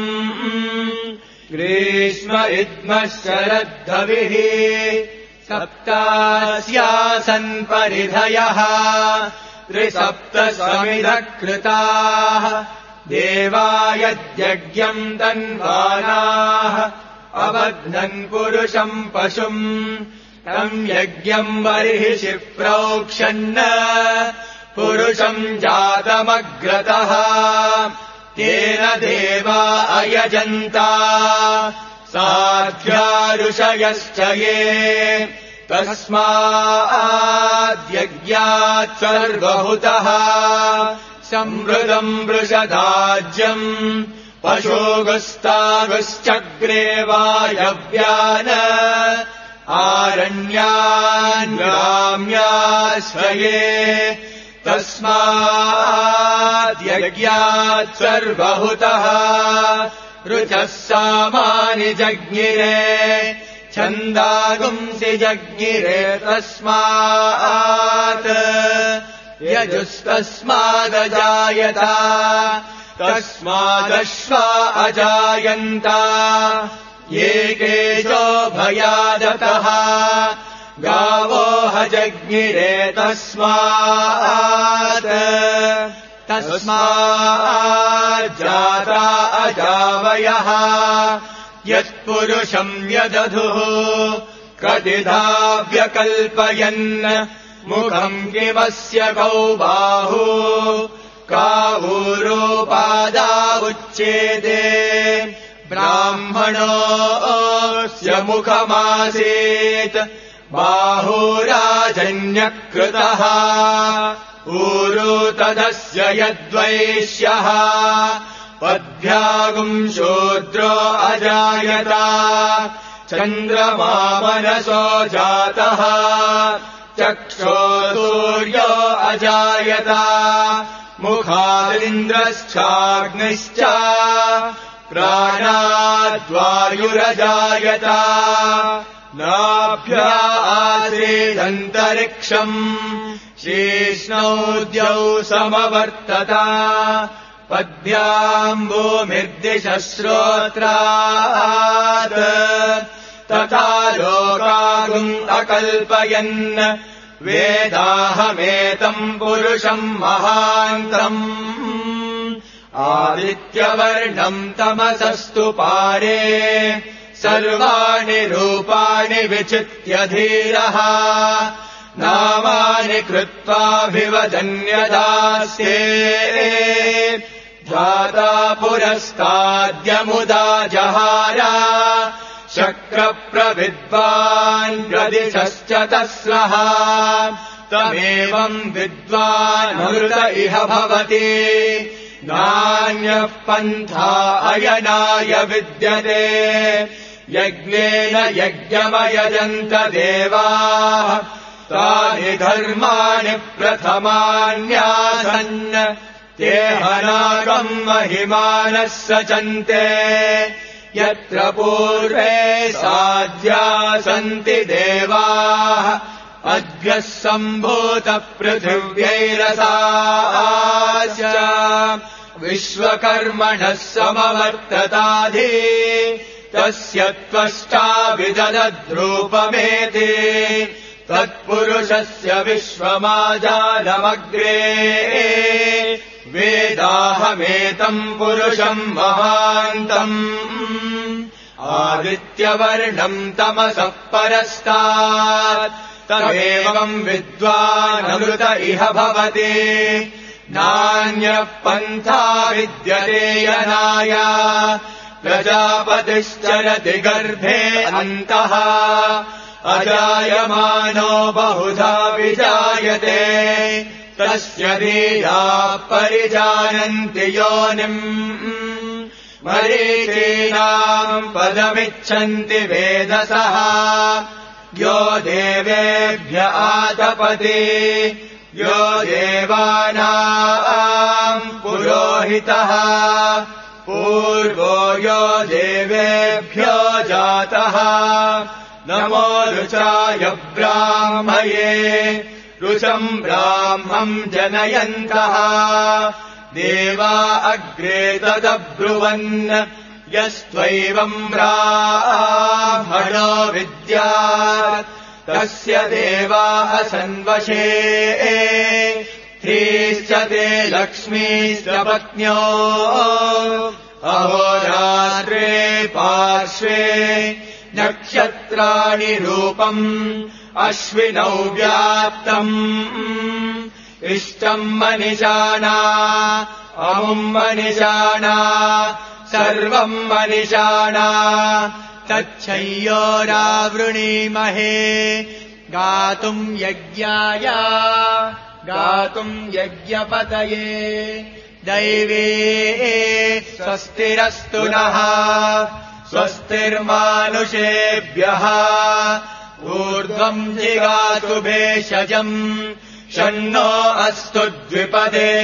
[SPEAKER 3] ग्रीष्म इद्मः शरद्धविः सप्तास्यासन् परिधयः त्रिसप्त समिधः कृताः देवा यद्यज्ञम् तन्वानाः अबध्नन् पुरुषम् पशुम् तम् यज्ञम् बर्हिषि प्रोक्षन् पुरुषम् जातमग्रतः तेन देवा अयजन्ता साध्यारुषयश्च ये तस्माद्यज्ञात् सर्वहुतः समृदम् वृषदाज्यम् पशोगस्तागश्चक्रे वायव्यान् आरण्यान् ग्राम्याश्रये तस्माद्यज्ञात् सर्वहुतः ऋचः सामानि जज्ञिरे छन्दागुंसि जज्ञिरे तस्मात् यजुस्तस्मादजायत तस्मादश्वा अजायन्त ये केशो भयादतः गावो हजज्ञिरे तस्मात् तस्माज्जाता अजावयः यत्पुरुषम् यदधुः कदिधा व्यकल्पयन् मुखम् किमस्य कौ बाहु कावूरोपादा उच्येते ब्राह्मणोऽस्य मुखमासीत् बाहुराजन्यकृतः ऊरो तदस्य यद्वैश्यः पद्भ्यागुम् शूद्रो अजायत चन्द्रमा मनसो जातः चक्षो सूर्यो अजायत मुखादिन्द्रश्चाग्निश्च प्राणाद्वायुरजायत नाभ्या आसीदन्तरिक्षम् शीष्णौ द्यौ समवर्तत पद्भ्याम् भूमिर्दिशः श्रोत्रात् तथा लोकागुम् अकल्पयन् वेदाहमेतम् पुरुषम् महान्तम् आदित्यवर्णम् तमसस्तु पारे सर्वाणि रूपाणि विचित्य धीरः नामानि कृत्वाभिवदन्यदास्ये ध्याता पुरस्ताद्यमुदा जहार शक्रप्रविद्वान् प्रदिशश्च तस्रः तमेवम् विद्वानमृत इह भवति नान्यः पन्था अयनाय विद्यते यज्ञेन यज्ञमयजन्त देवाः तानि धर्माणि प्रथमान्यासन् ते हनाकम् महिमानः सचन्ते यत्र पूर्वे साध्या सन्ति देवाः अद्य सम्भूतपृथिव्यैरसाश्च विश्वकर्मणः समवर्तताधि तस्य त्वष्टा विददद्रूपमेति तत्पुरुषस्य विश्वमाजानमग्रे वेदाहमेतम् पुरुषम् महान्तम् आदित्यवर्णम् तमसः परस्तात् तमेवम् विद्वानमृत इह भवति नान्यः पन्था विद्यते यनाय प्रजापतिश्चरति गर्भे अन्तः अजायमानो बहुधा विजायते तस्य धीराः परिजानन्ति योनिम् मरीचीनाम् पदमिच्छन्ति वेदसः यो देवेभ्य आतपति यो देवानाम् पुरोहितः पूर्वो यो देवेभ्यो जातः नमो रुचाय ब्राह्मये रुचम् ब्राह्मम् जनयन्तः देवा अग्रे तदब्रुवन् यस्त्वैवम् ब्राह्मणो विद्यात् तस्य देवाः सन्वशे ह्रीश्च ते लक्ष्मीश्च पत्न्यो अहोरात्रे पार्श्वे नक्षत्राणि रूपम् अश्विनौ व्याप्तम् इष्टम् मनिषाणा अमुम् मनिषाणा सर्वम् मनिषाणा तच्छय्योरावृणीमहे गातुम् यज्ञाय गातुम् यज्ञपतये दैवे स्वस्तिरस्तु नः स्वस्तिर्मानुषेभ्यः ऊर्ध्वम् जिगातु भेषजम् शन्नो अस्तु द्विपदे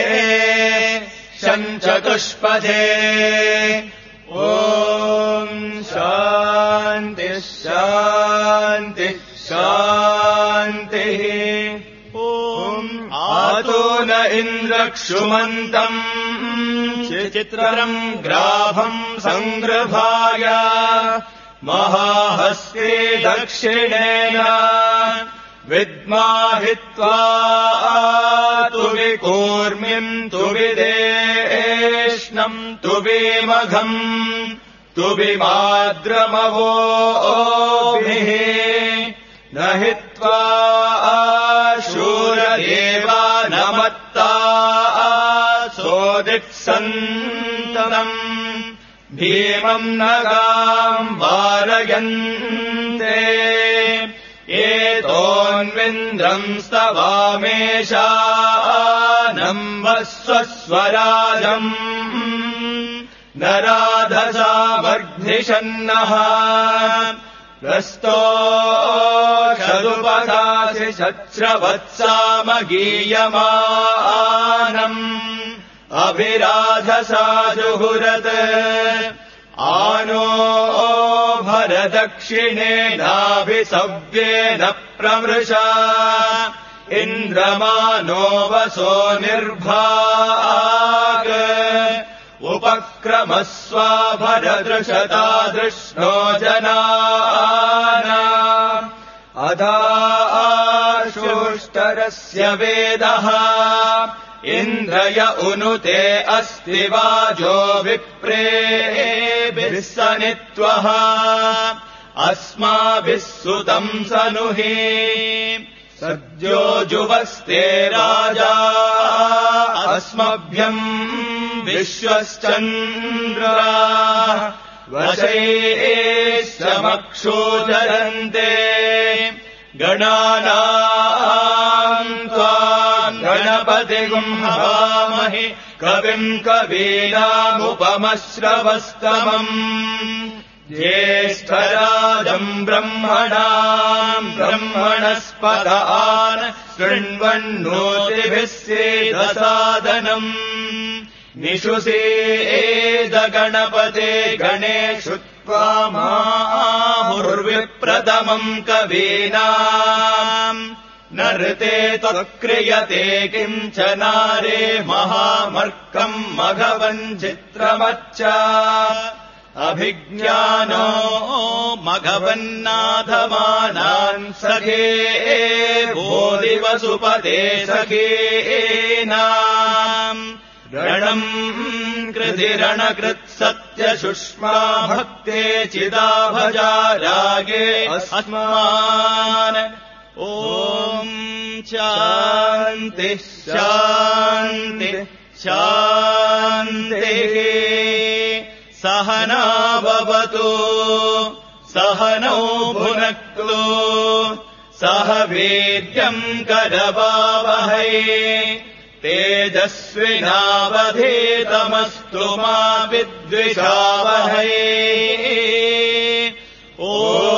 [SPEAKER 3] शम् चतुष्पदे ॐ शान्तिः शान्तिः शान्तिः ॐ आतो न इन्द्रक्षुमन्तम् चित्रम् ग्राभम् सङ्गृभाय महाहस्ते दक्षिणेन विद्माहित्वा तु विकूर्मिम् तु विदेष्णम् तु विमघम् तु विमाद्रमवोभिः न हित्वा शूरदेवा नमत्ता सोदिक्सन्तम् भीमम् नगाम् वारयन्ते एतोऽन्विन्द्रम् स्तवामेशानम् वस्वस्वराजम् न राधसामर्धिषन्नः रस्तोषदुपदासि शत्रवत्सामगीयमानम् अभिराधसा जुहुरत् आनो भरदक्षिणेनाभिसव्येन प्रमृषा इन्द्रमानो वसो निर्भाग उपक्रमस्वा भरदृशतादृष्णो जनाना अधाशोष्टरस्य वेदः इन्द्रय उनुते अस्ति वाजो विप्रेभिः सनित्वः अस्माभिः सुतम् सनुहि सद्यो जुवस्ते राजा अस्मभ्यम् विश्वश्चन्द्रा वशैश्चमक्षोचरन्ते गणानाम् त्वाम् गणपतिगुम् हवामहि कविम् कवीनामुपमश्रवस्तमम् ज्येष्ठराजम् ब्रह्मणाम् ब्रह्मणस्पत आन शृण्वन्नोतिभिः सेदसादनम् निषुषेद गणपते गणेषु त्वामाहुर्विप्रथमम् कवीनाम् न ऋते त्वक्रियते किञ्चनारे महामर्कम् मघवन् चित्रमच्च अभिज्ञानो मघवन्नाथमानान् सखे बोधिवसुपदे सखेनाम् रणम् कृतिरणकृत्सत्यशुष्मा भक्ते चिदा भजा रागे अस्मान् ॐ शान्तिः शान्तिः शान्तिः सहना भवतु सहनौ भुनक्तु सह वीर्यम् करवावहै तेजस्विनावधीतमस्तु मा विद्विषावहै ॐ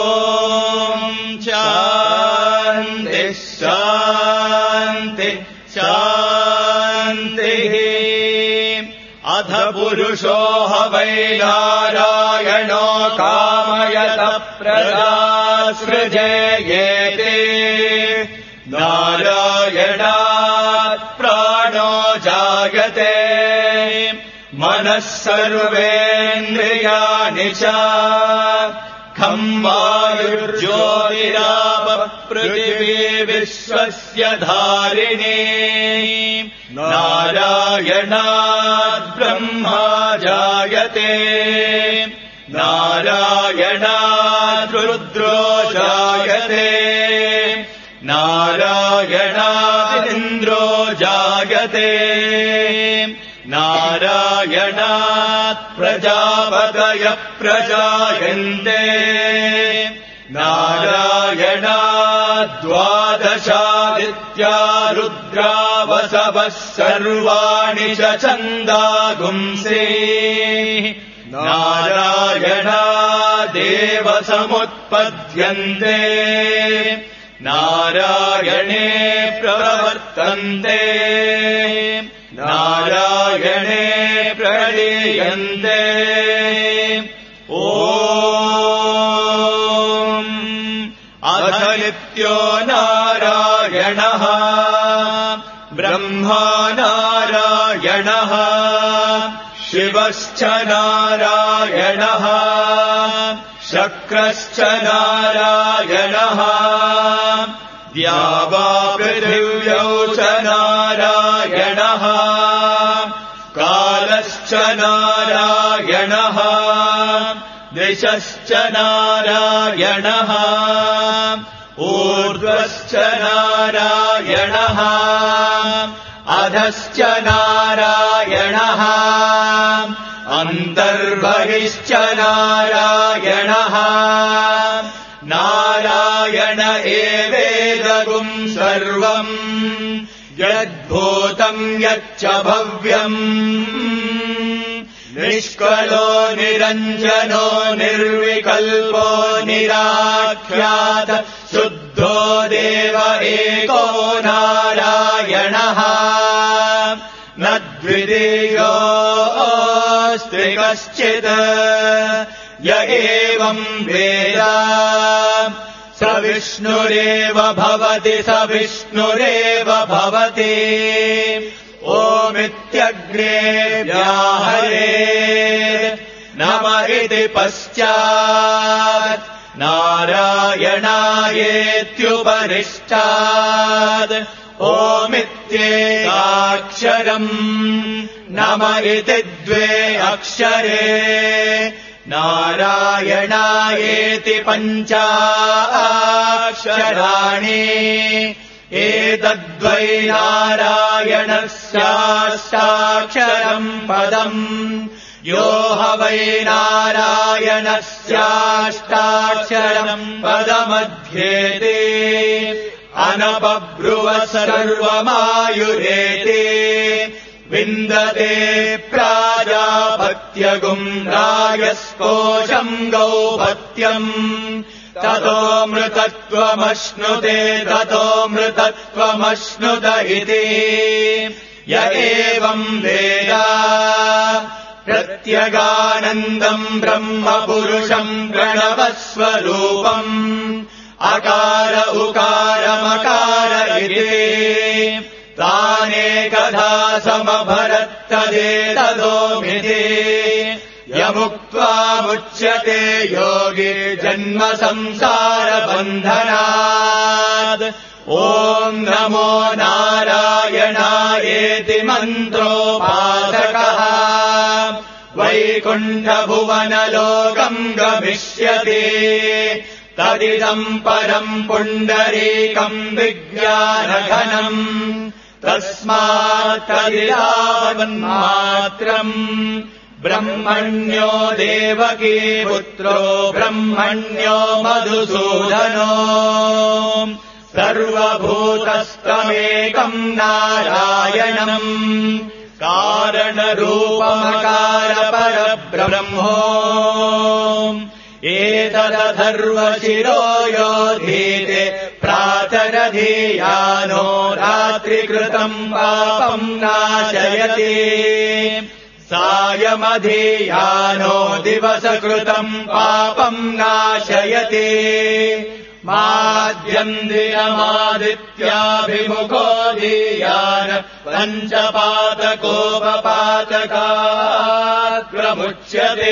[SPEAKER 3] शान्तिः शान्तिः शान्तिः अथ पुरुषो ह वै नारायणो कामयतः प्रजासृजेयेते नारायणात् प्राणो जायते मनः सर्वेन्द्रियाणि च खं वायुर्ज्योतिरापः पृथिवी विश्वस्य धारिणी नारायणात् ब्रह्मा जायते नारायणात् रुद्रो जायते नारायणात् इन्द्रो जायते नारायणात् प्रजापतयः प्रजायन्ते नारायणात् द्वादशादित्या रुद्रावसवः सर्वाणि च छन्दागुंसि नारायणादेव समुत्पद्यन्ते नारायणे प्रवर्तन्ते नारायणे प्रलीयन्ते ॐ अथ नित्यो नारायणः ब्रह्मा नारायणः शिवश्च नारायणः शक्रश्च नारायणः द्यावा पृथिव्यौ च नारायणः कालश्च नारायणः दिशश्च नारायणः ऊर्ध्वश्च नारायणः अधश्च नारायणः अन्तर्बहिश्च नारायणः नारायण एवेदगुम् सर्वम् यद्भूतम् यच्च भव्यम् निष्कलो निरञ्जनो निर्विकल्पो निराख्यात शुद्धो देव एको नारायणः न द्वितीयोऽस्ति कश्चित् य एवम् वेद स विष्णुरेव भवति स विष्णुरेव भवति ओमित्यग्रे व्याहरे नमः इति पश्चात् नारायणायेत्युपरिष्टात् ओमित्येकाक्षरम् नम इति द्वे अक्षरे नारायणायेति पञ्चाक्षराणि एतद्वै नारायणस्याष्टाक्षरम् पदम् यो ह वै नारायणस्याष्टाक्षरम् पदमध्येते अनबभ्रुव सर्वमायुरेति विन्दते प्राजापत्यगुम् रायस्कोशम् गौपत्यम् ततो मृतत्वमश्नुते ततो मृतत्वमश्नुत इति य एवम् वेद प्रत्यगानन्दम् ब्रह्म पुरुषम् प्रणवस्वरूपम् अकार उकारमकार इति तानेकधा समभरत्तदेतदोमिति यमुक्त्वा मुच्यते योगी जन्म संसारबन्धनात्। ॐ नमो नारायणायेति मन्त्रोपासकः वैकुण्ठभुवनलोकम् गमिष्यति तदिदम् परम् पुण्डरीकम् विज्ञानघनम् तस्मात् तदिदावन्मात्रम् ब्रह्मण्यो देवकी पुत्रो ब्रह्मण्यो मधुसूदनो सर्वभूतस्तमेकम् नारायणम् कारणरूपमकारपरब्रह्मो एतदथर्वशिरो योधीते प्रातरधीयानो रात्रिकृतम् पापम् नाशयति सायमधीयानो दिवसकृतम् पापम् नाशयति माद्यन्दिनमादित्याभिमुखो धीयान पञ्चपातकोपपातकात् प्रमुच्यते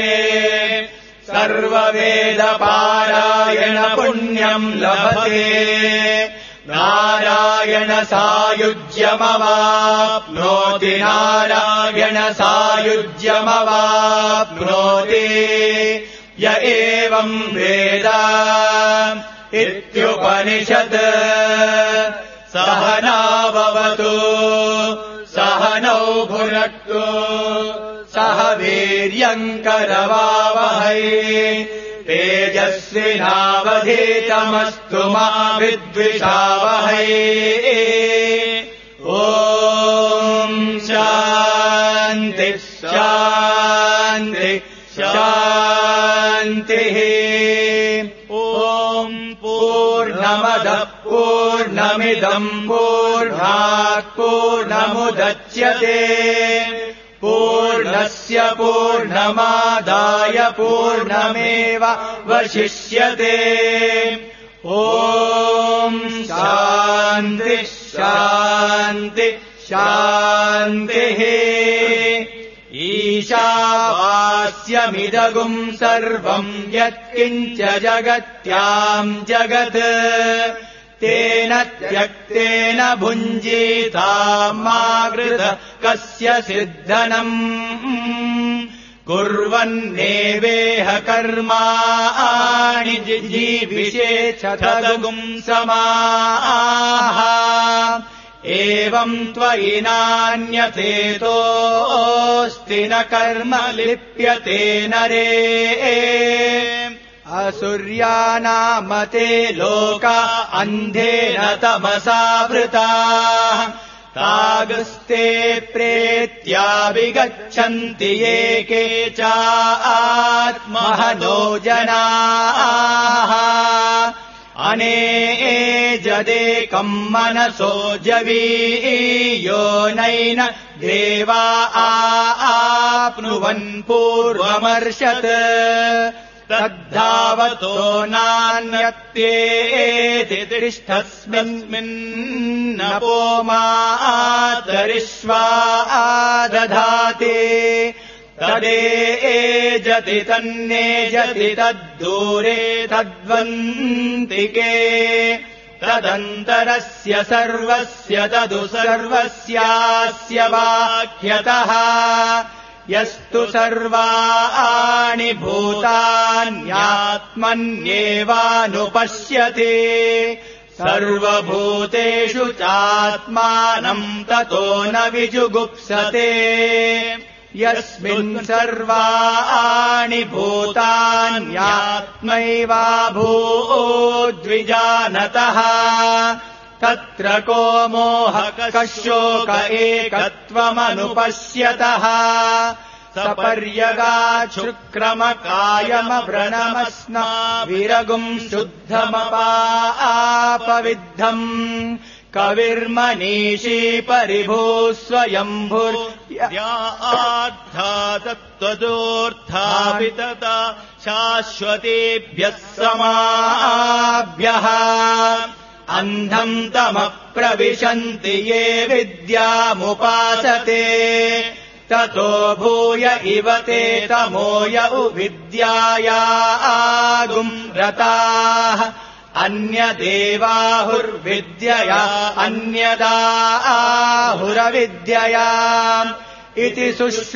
[SPEAKER 3] सर्ववेदपारायण पुण्यम् लभते नारायण सायुज्यमवाप्नोति नारायण सायुज्यमवाप्नोति य एवम् वेद इत्युपनिषत्। सहनाववतु सहनौ भुनक्तु सह वीर्यम् करवावहै तेजस्विनावधीतमस्तु मा विद्विषावहै। ॐ शान्ति शान्ति शान्तिः। ॐ पूर्णमदः पूर्णमिदम् पूर्णात् पूर्णमुदच्यते पूर्णस्य पूर्णमादाय पूर्णमेव वशिष्यते। ॐ शान्ति शान्ति शान्तिः। ईशावास्यमिदगुम् सर्वम् यत्किञ्च जगत्याम् जगत् तेन त्यक्तेन भुञ्जीताम् मा गृध कस्य सिद्धनम् कुर्वन्नेवेह कर्माणि जिजीविषेच्छतगुम् समाः एवम् त्वयि नान्यथेतोऽस्ति न कर्म लिप्यते नरे असुर्यानामते लोका अन्धेन तमसावृताः तागस्ते प्रेत्या विगच्छन्ति ये केचात्महनो जनाः अनेजदेकम् मनसो जवीयो नैन देवा आप्नुवन् पूर्वमर्षत् तद्धावतो नान्यत्येति तिष्ठस्मिन्नपो मातरिष्वा दधाति तदेजति तन्नेजति तद्दूरे तद्वन्तिके तदन्तरस्य सर्वस्य तदु सर्वस्यास्य वाक्यतः यस्तु सर्वाणि भूतान्यात्मन्येवानुपश्यति सर्वभूतेषु चात्मानम् ततो न विजुगुप्सते यस्मिन् सर्वाणि भूतान्यात्मैवाभूद्विजानतः तत्र को मोहः शोक एकत्वमनुपश्यतः सपर्यगाच्छुक्रमकायमव्रणमस्ना विरगुम् शुद्धमपापविद्धम् कविर्मनीषी परिभूः स्वयम्भुर्यार्था तत्त्वदोऽर्थापितता शाश्वतेभ्यः समाभ्यः अन्धम् तमप्रविशन्ति ये विद्यामुपासते ततो भूय इव ते तमोय विद्यायागुम् रताः अन्यदेवाहुर्विद्यया अन्यदाहुरविद्यया इति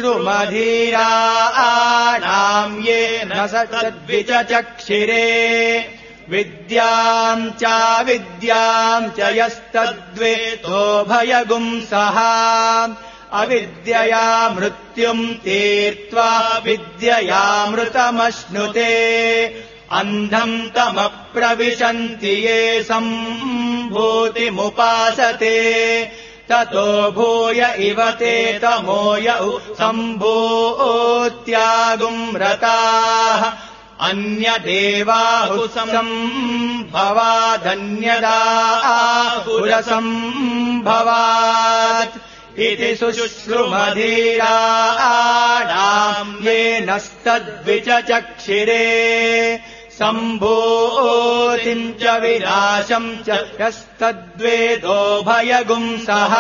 [SPEAKER 3] शुश्रुमधीराणाम् ये न सद्विचचक्षिरे विद्याम् चाविद्याम् च यस्तद्वेतो भयगुंसः अविद्यया मृत्युम् तीर्त्वा विद्ययामृतमश्नुते अन्धम् तमप्रविशन्ति ये सम्भूतिमुपासते ततो भूय इव ते तमोय सम्भूत्यागुम् रताः अन्यदेवाहुसम्भवादन्यदाहुरसम्भवात् इति शुश्रुमधीराणाम् ये नस्तद्विचचक्षिरे सम्भूतिम् च विनाशम् च यस्तद्वेदो भयगुंसः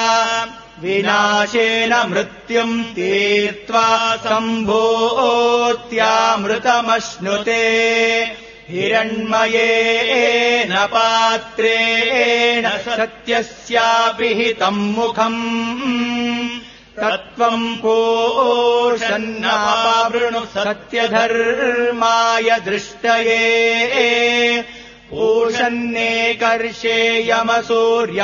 [SPEAKER 3] विनाशेन मृत्युम् तीर्त्वा सम्भूत्यामृतमश्नुते हिरण्मयेन पात्रेण सत्यस्यापिहितम् मुखम् तत्त्वम् पोषन्नावृणु सत्यधर्माय दृष्टये पूषन्नेकर्षे यमसूर्य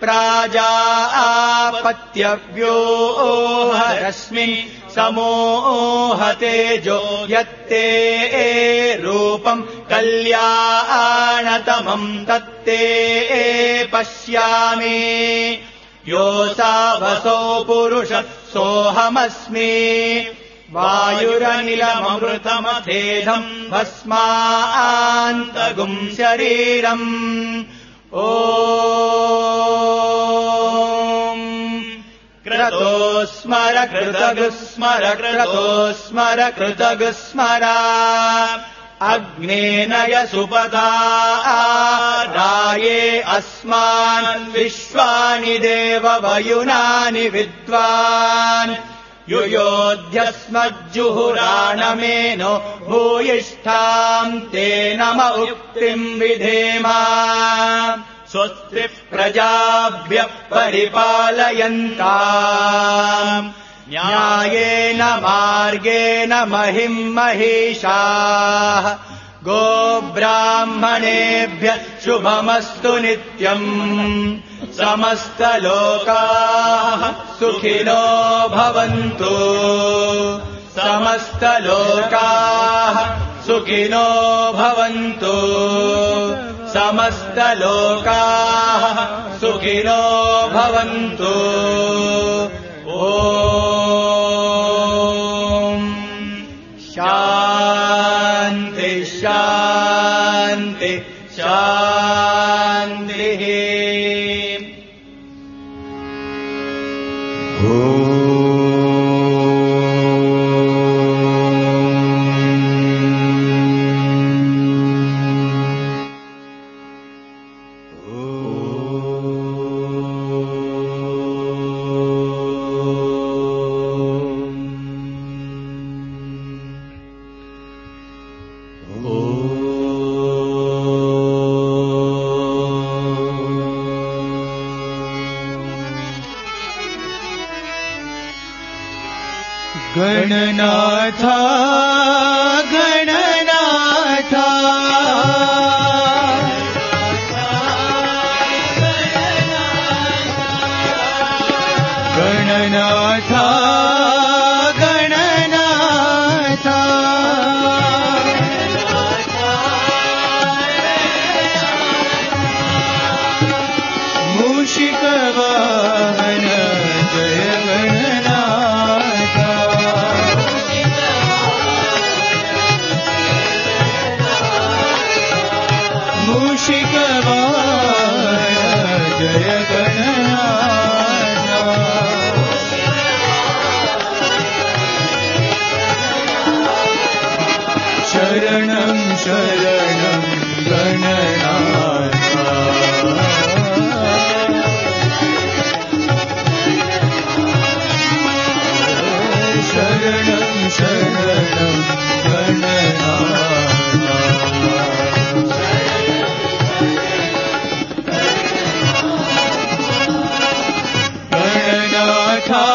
[SPEAKER 3] प्राजापत्यव्योहरश्मिन् समोहतेजो यत्ते रूपम् कल्याणतमम् तत्ते पश्यामि योऽसावसौ पुरुषः सोऽहमस्मि वायुरनिलममृतमथेधम् भस्मान्तगुम् शरीरम् ॐ क्रतो स्मर कृतगुस्मर क्रतो स्मर कृतगुस्मरा अग्नेन यसुपदा राये अस्मान् विश्वानि देववयुनानि विद्वान् युयोध्यस्मज्जुहुराणमेनो भूयिष्ठाम् ते नम उक्तिम् विधेमा स्वस्ति प्रजाभ्यः परिपालयन्ताम् न्यायेन मार्गेण महिम् महिषाः गोब्राह्मणेभ्यः शुभमस्तु नित्यम् समस्तलोकाः सुखिनो भवन्तु समस्तलोकाः सुखिनो भवन्तु समस्तलोकाः सुखिनो भवन्तु ॐ शान्ति शान्ति शान्तिः गणनाथा गणनाथा गणनाथा गणनाथा मूषिकवाहन जय गणनाथा शरणं शरणं गणनाथ शरणं शरणं गणनाथ गणनाथा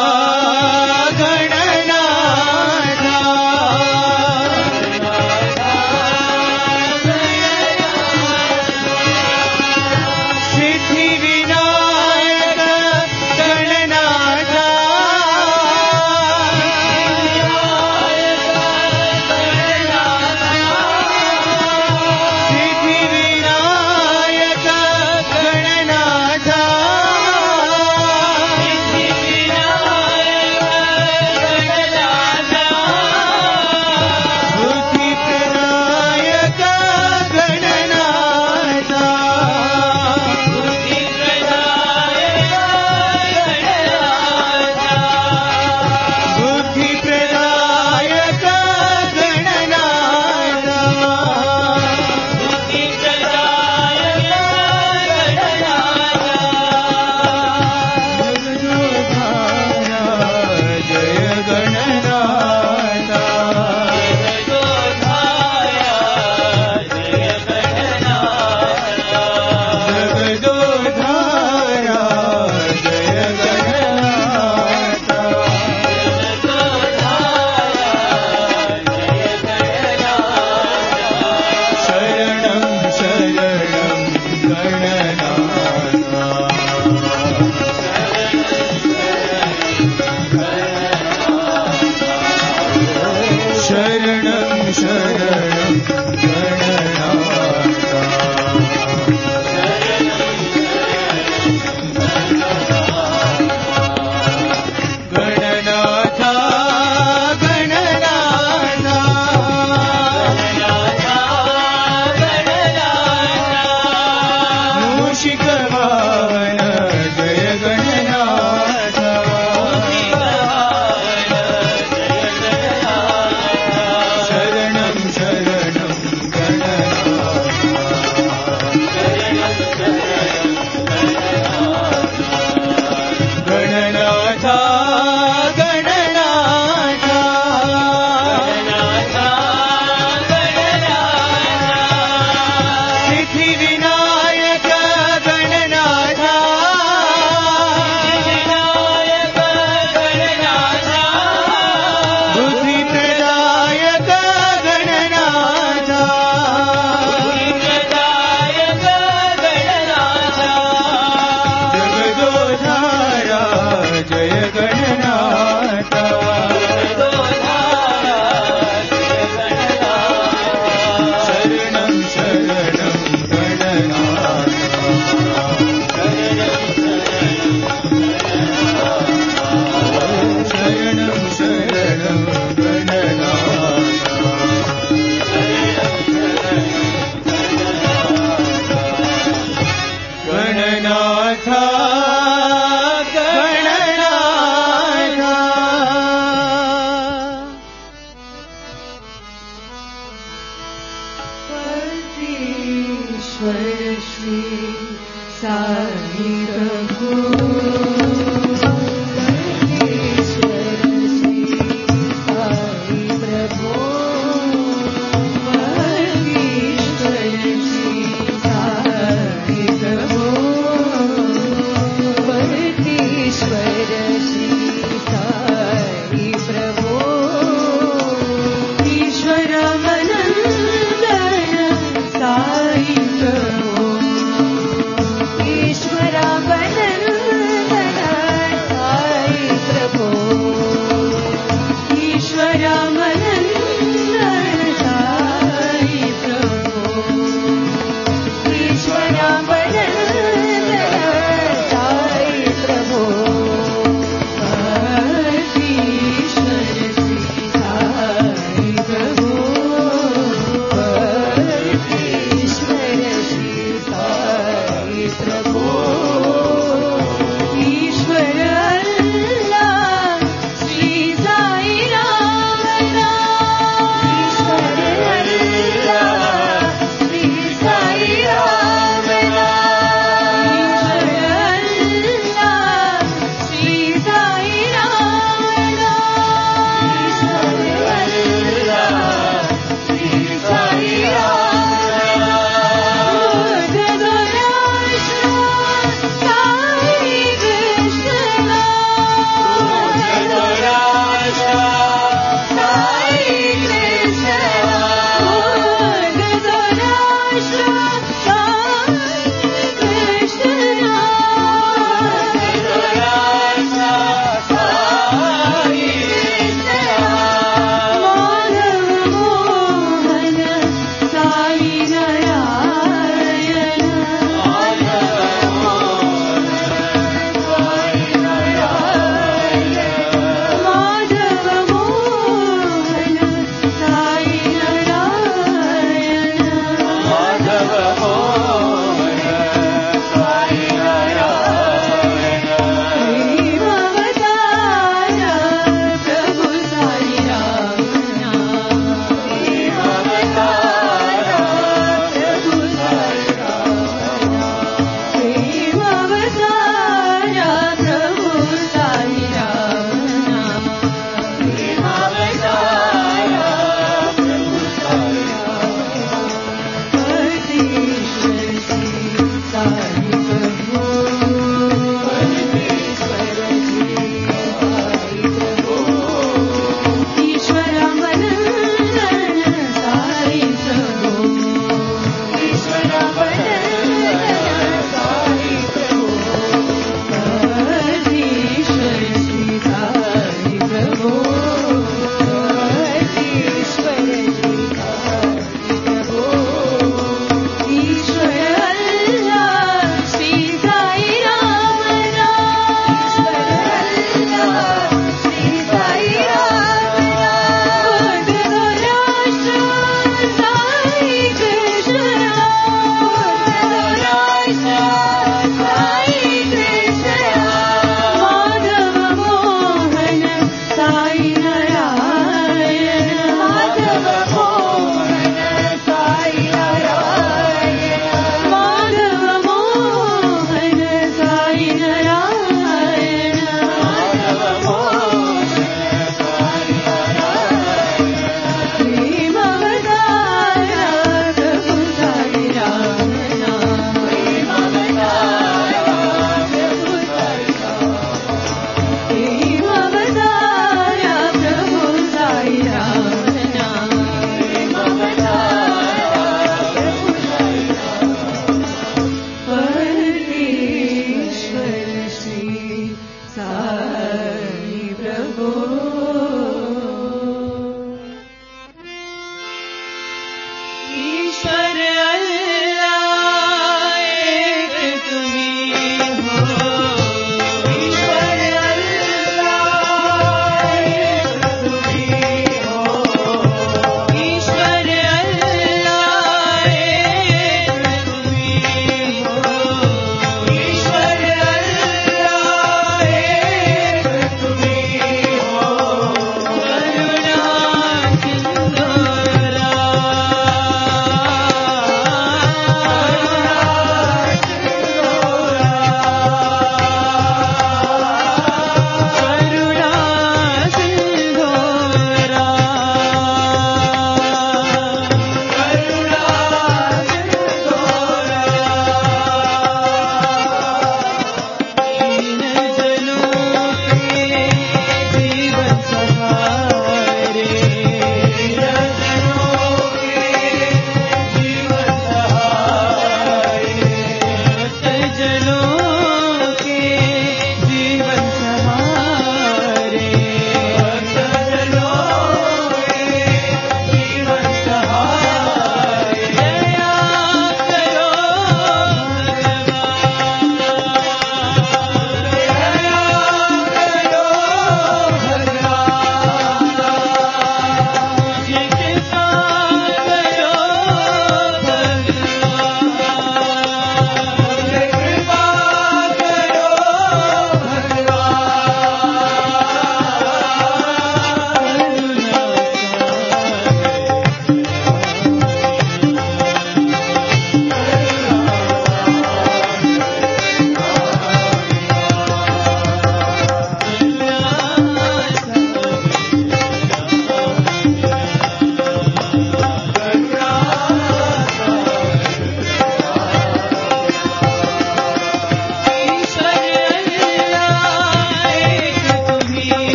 [SPEAKER 4] ईश्वरा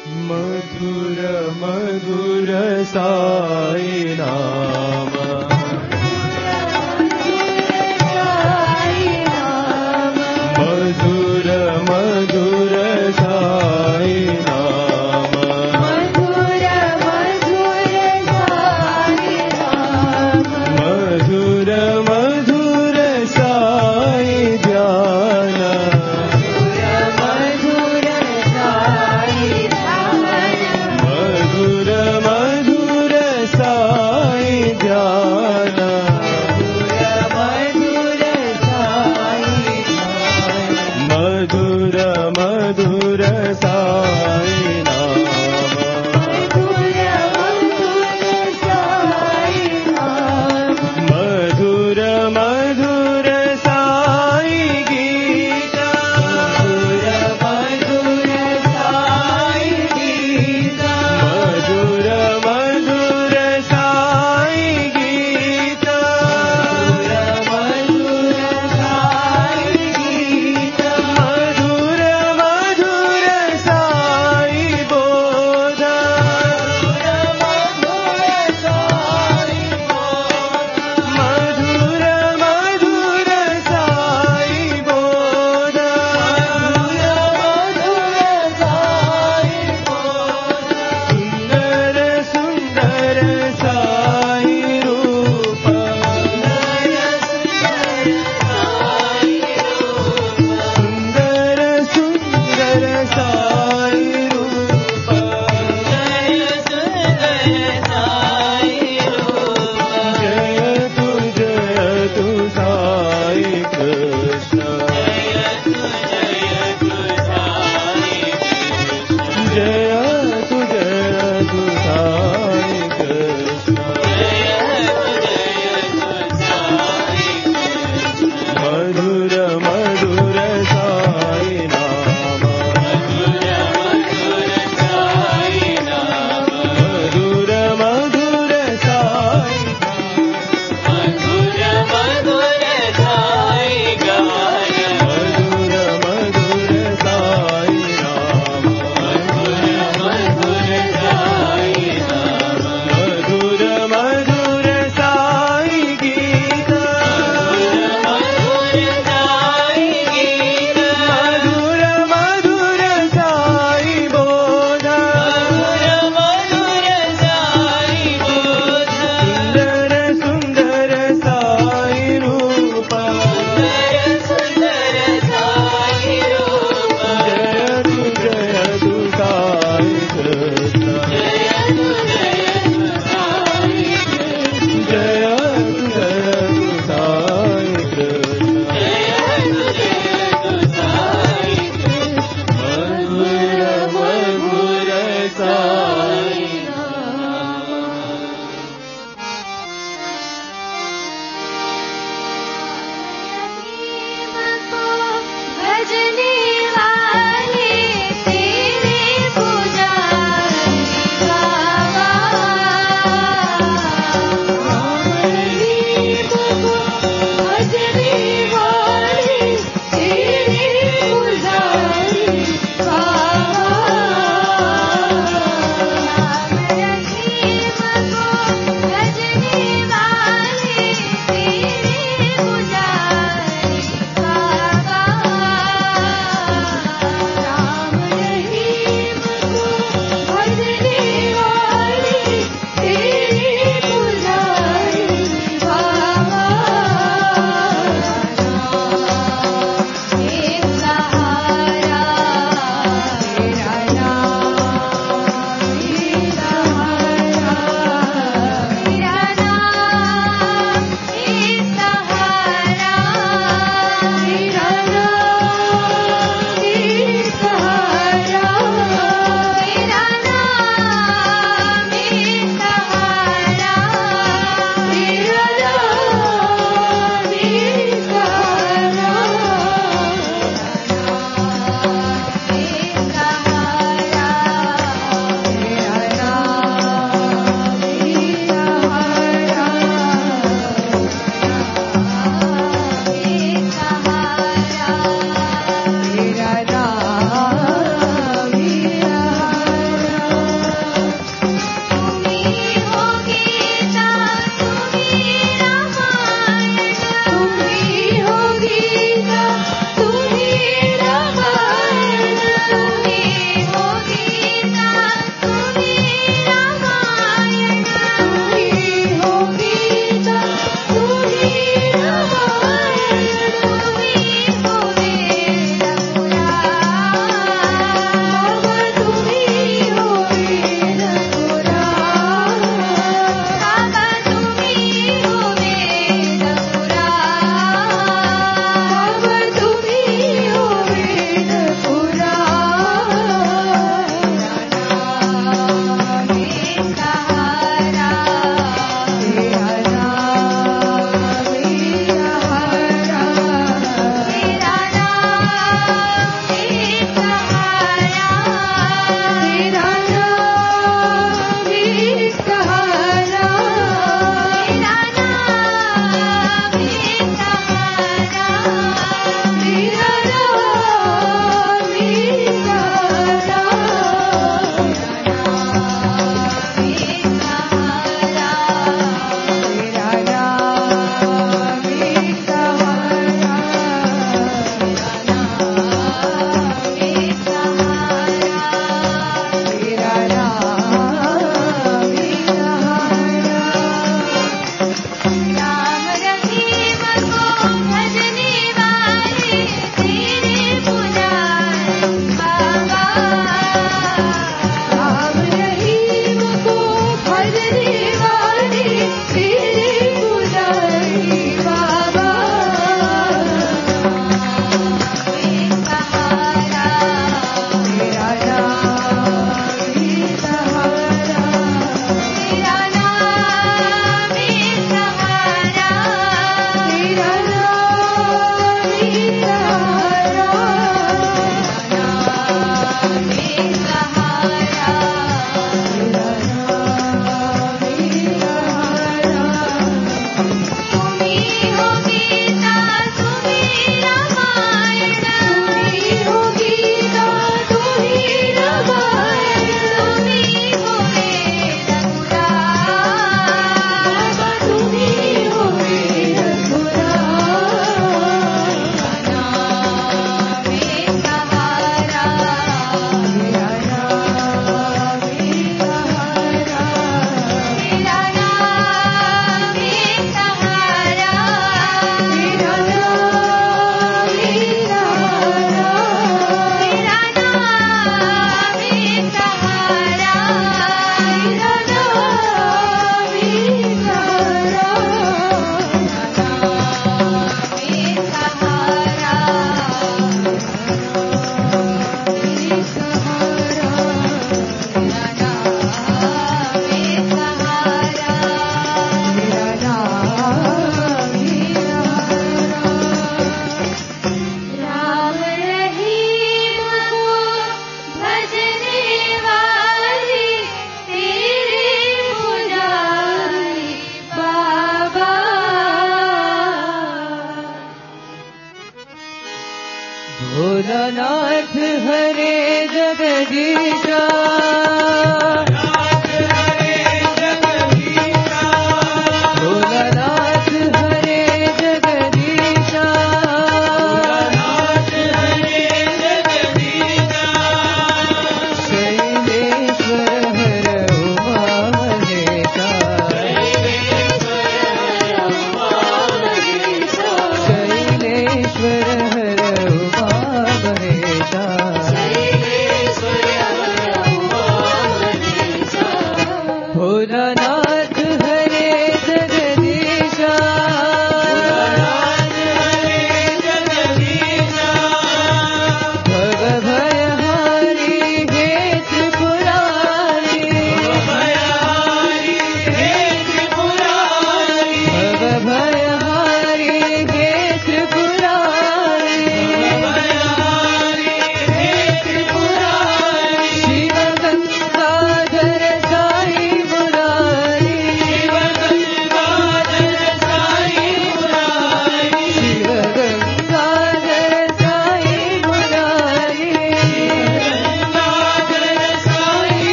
[SPEAKER 3] మధుర మధుర సాయి నామ మధుర మధుర సాయి నామ మధుర మధుర సాయి నామ మధుర మధుర సాయి ధ్యాన మధుర సాయి ధ్యాన మధుర మధుర సాయి ధ్యాన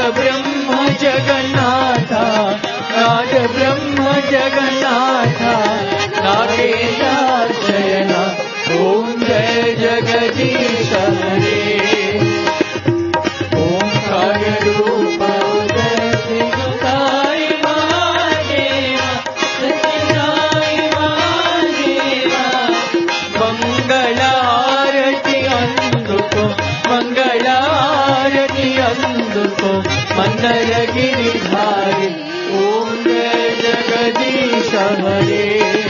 [SPEAKER 3] ब्रह्म जगन्नाथ नाद ब्रह्म जगन्नाथ नागेशार्चयन ओम जय जगदीश हरे ओंकार रूप उदय साई महादेव सच्चिदाय महादेव मंगल आरती अंदुको मंगल आरती अंदुको मंदर गिरिधारी ओम जय जगदीश हरे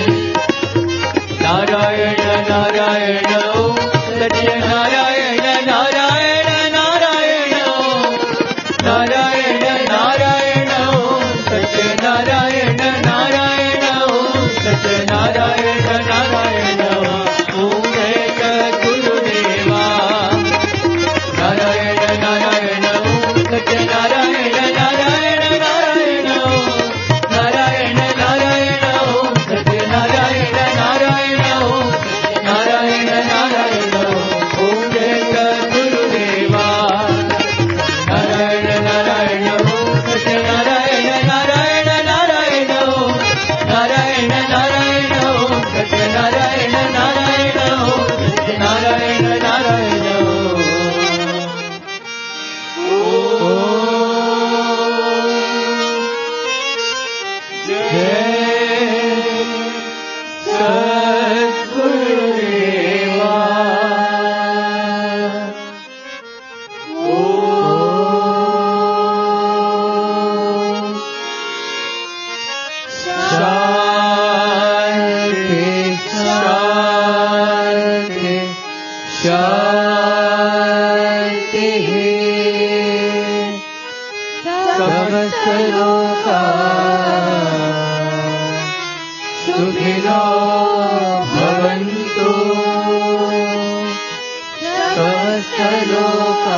[SPEAKER 3] नारायण नारायण ओम सत्य नारायण नारायण नारायण ओम नारायण नारायण ओम सत्य नारायण नारायण ओम सत्य नारायण नारायण ओम जय गुरुदेवा नारायण नारायण ओम सत्य नारायण नारायण नारायण ओम नारायण नारायण ओम सत्य नारायण नारायण ओम नारायण नारायण ओम जय गुरुदेवा नारायण नारायण ओम सत्य नारायण नारायण नारायण ओम नारायण नारायण ओम सत्य नारायण नारायण ओम नारायण नारायण सुखिनो भवन्तु समस्तलोका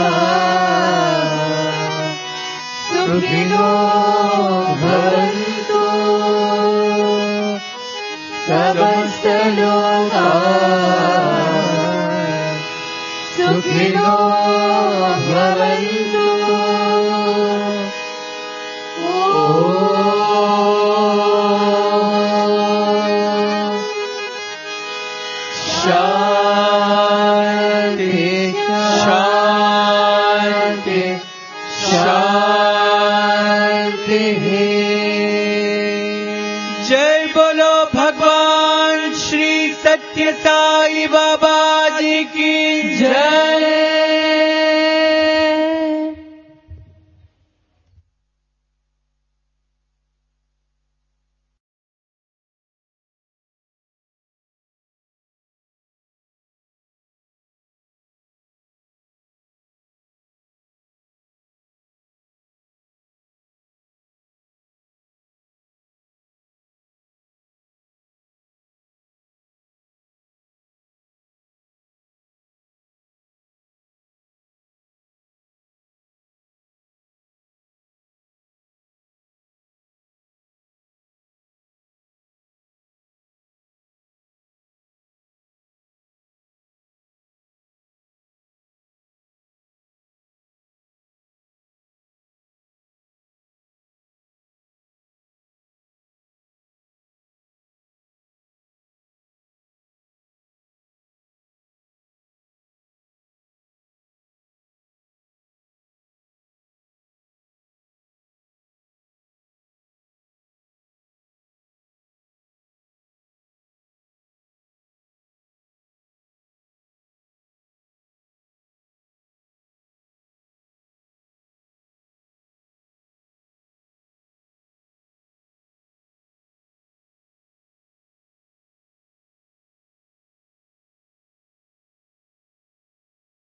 [SPEAKER 3] सुखिनो भवन्तु समस्तलोका सुखिनो भवन्तु जय बोलो भगवान श्री सत्य साई बाबा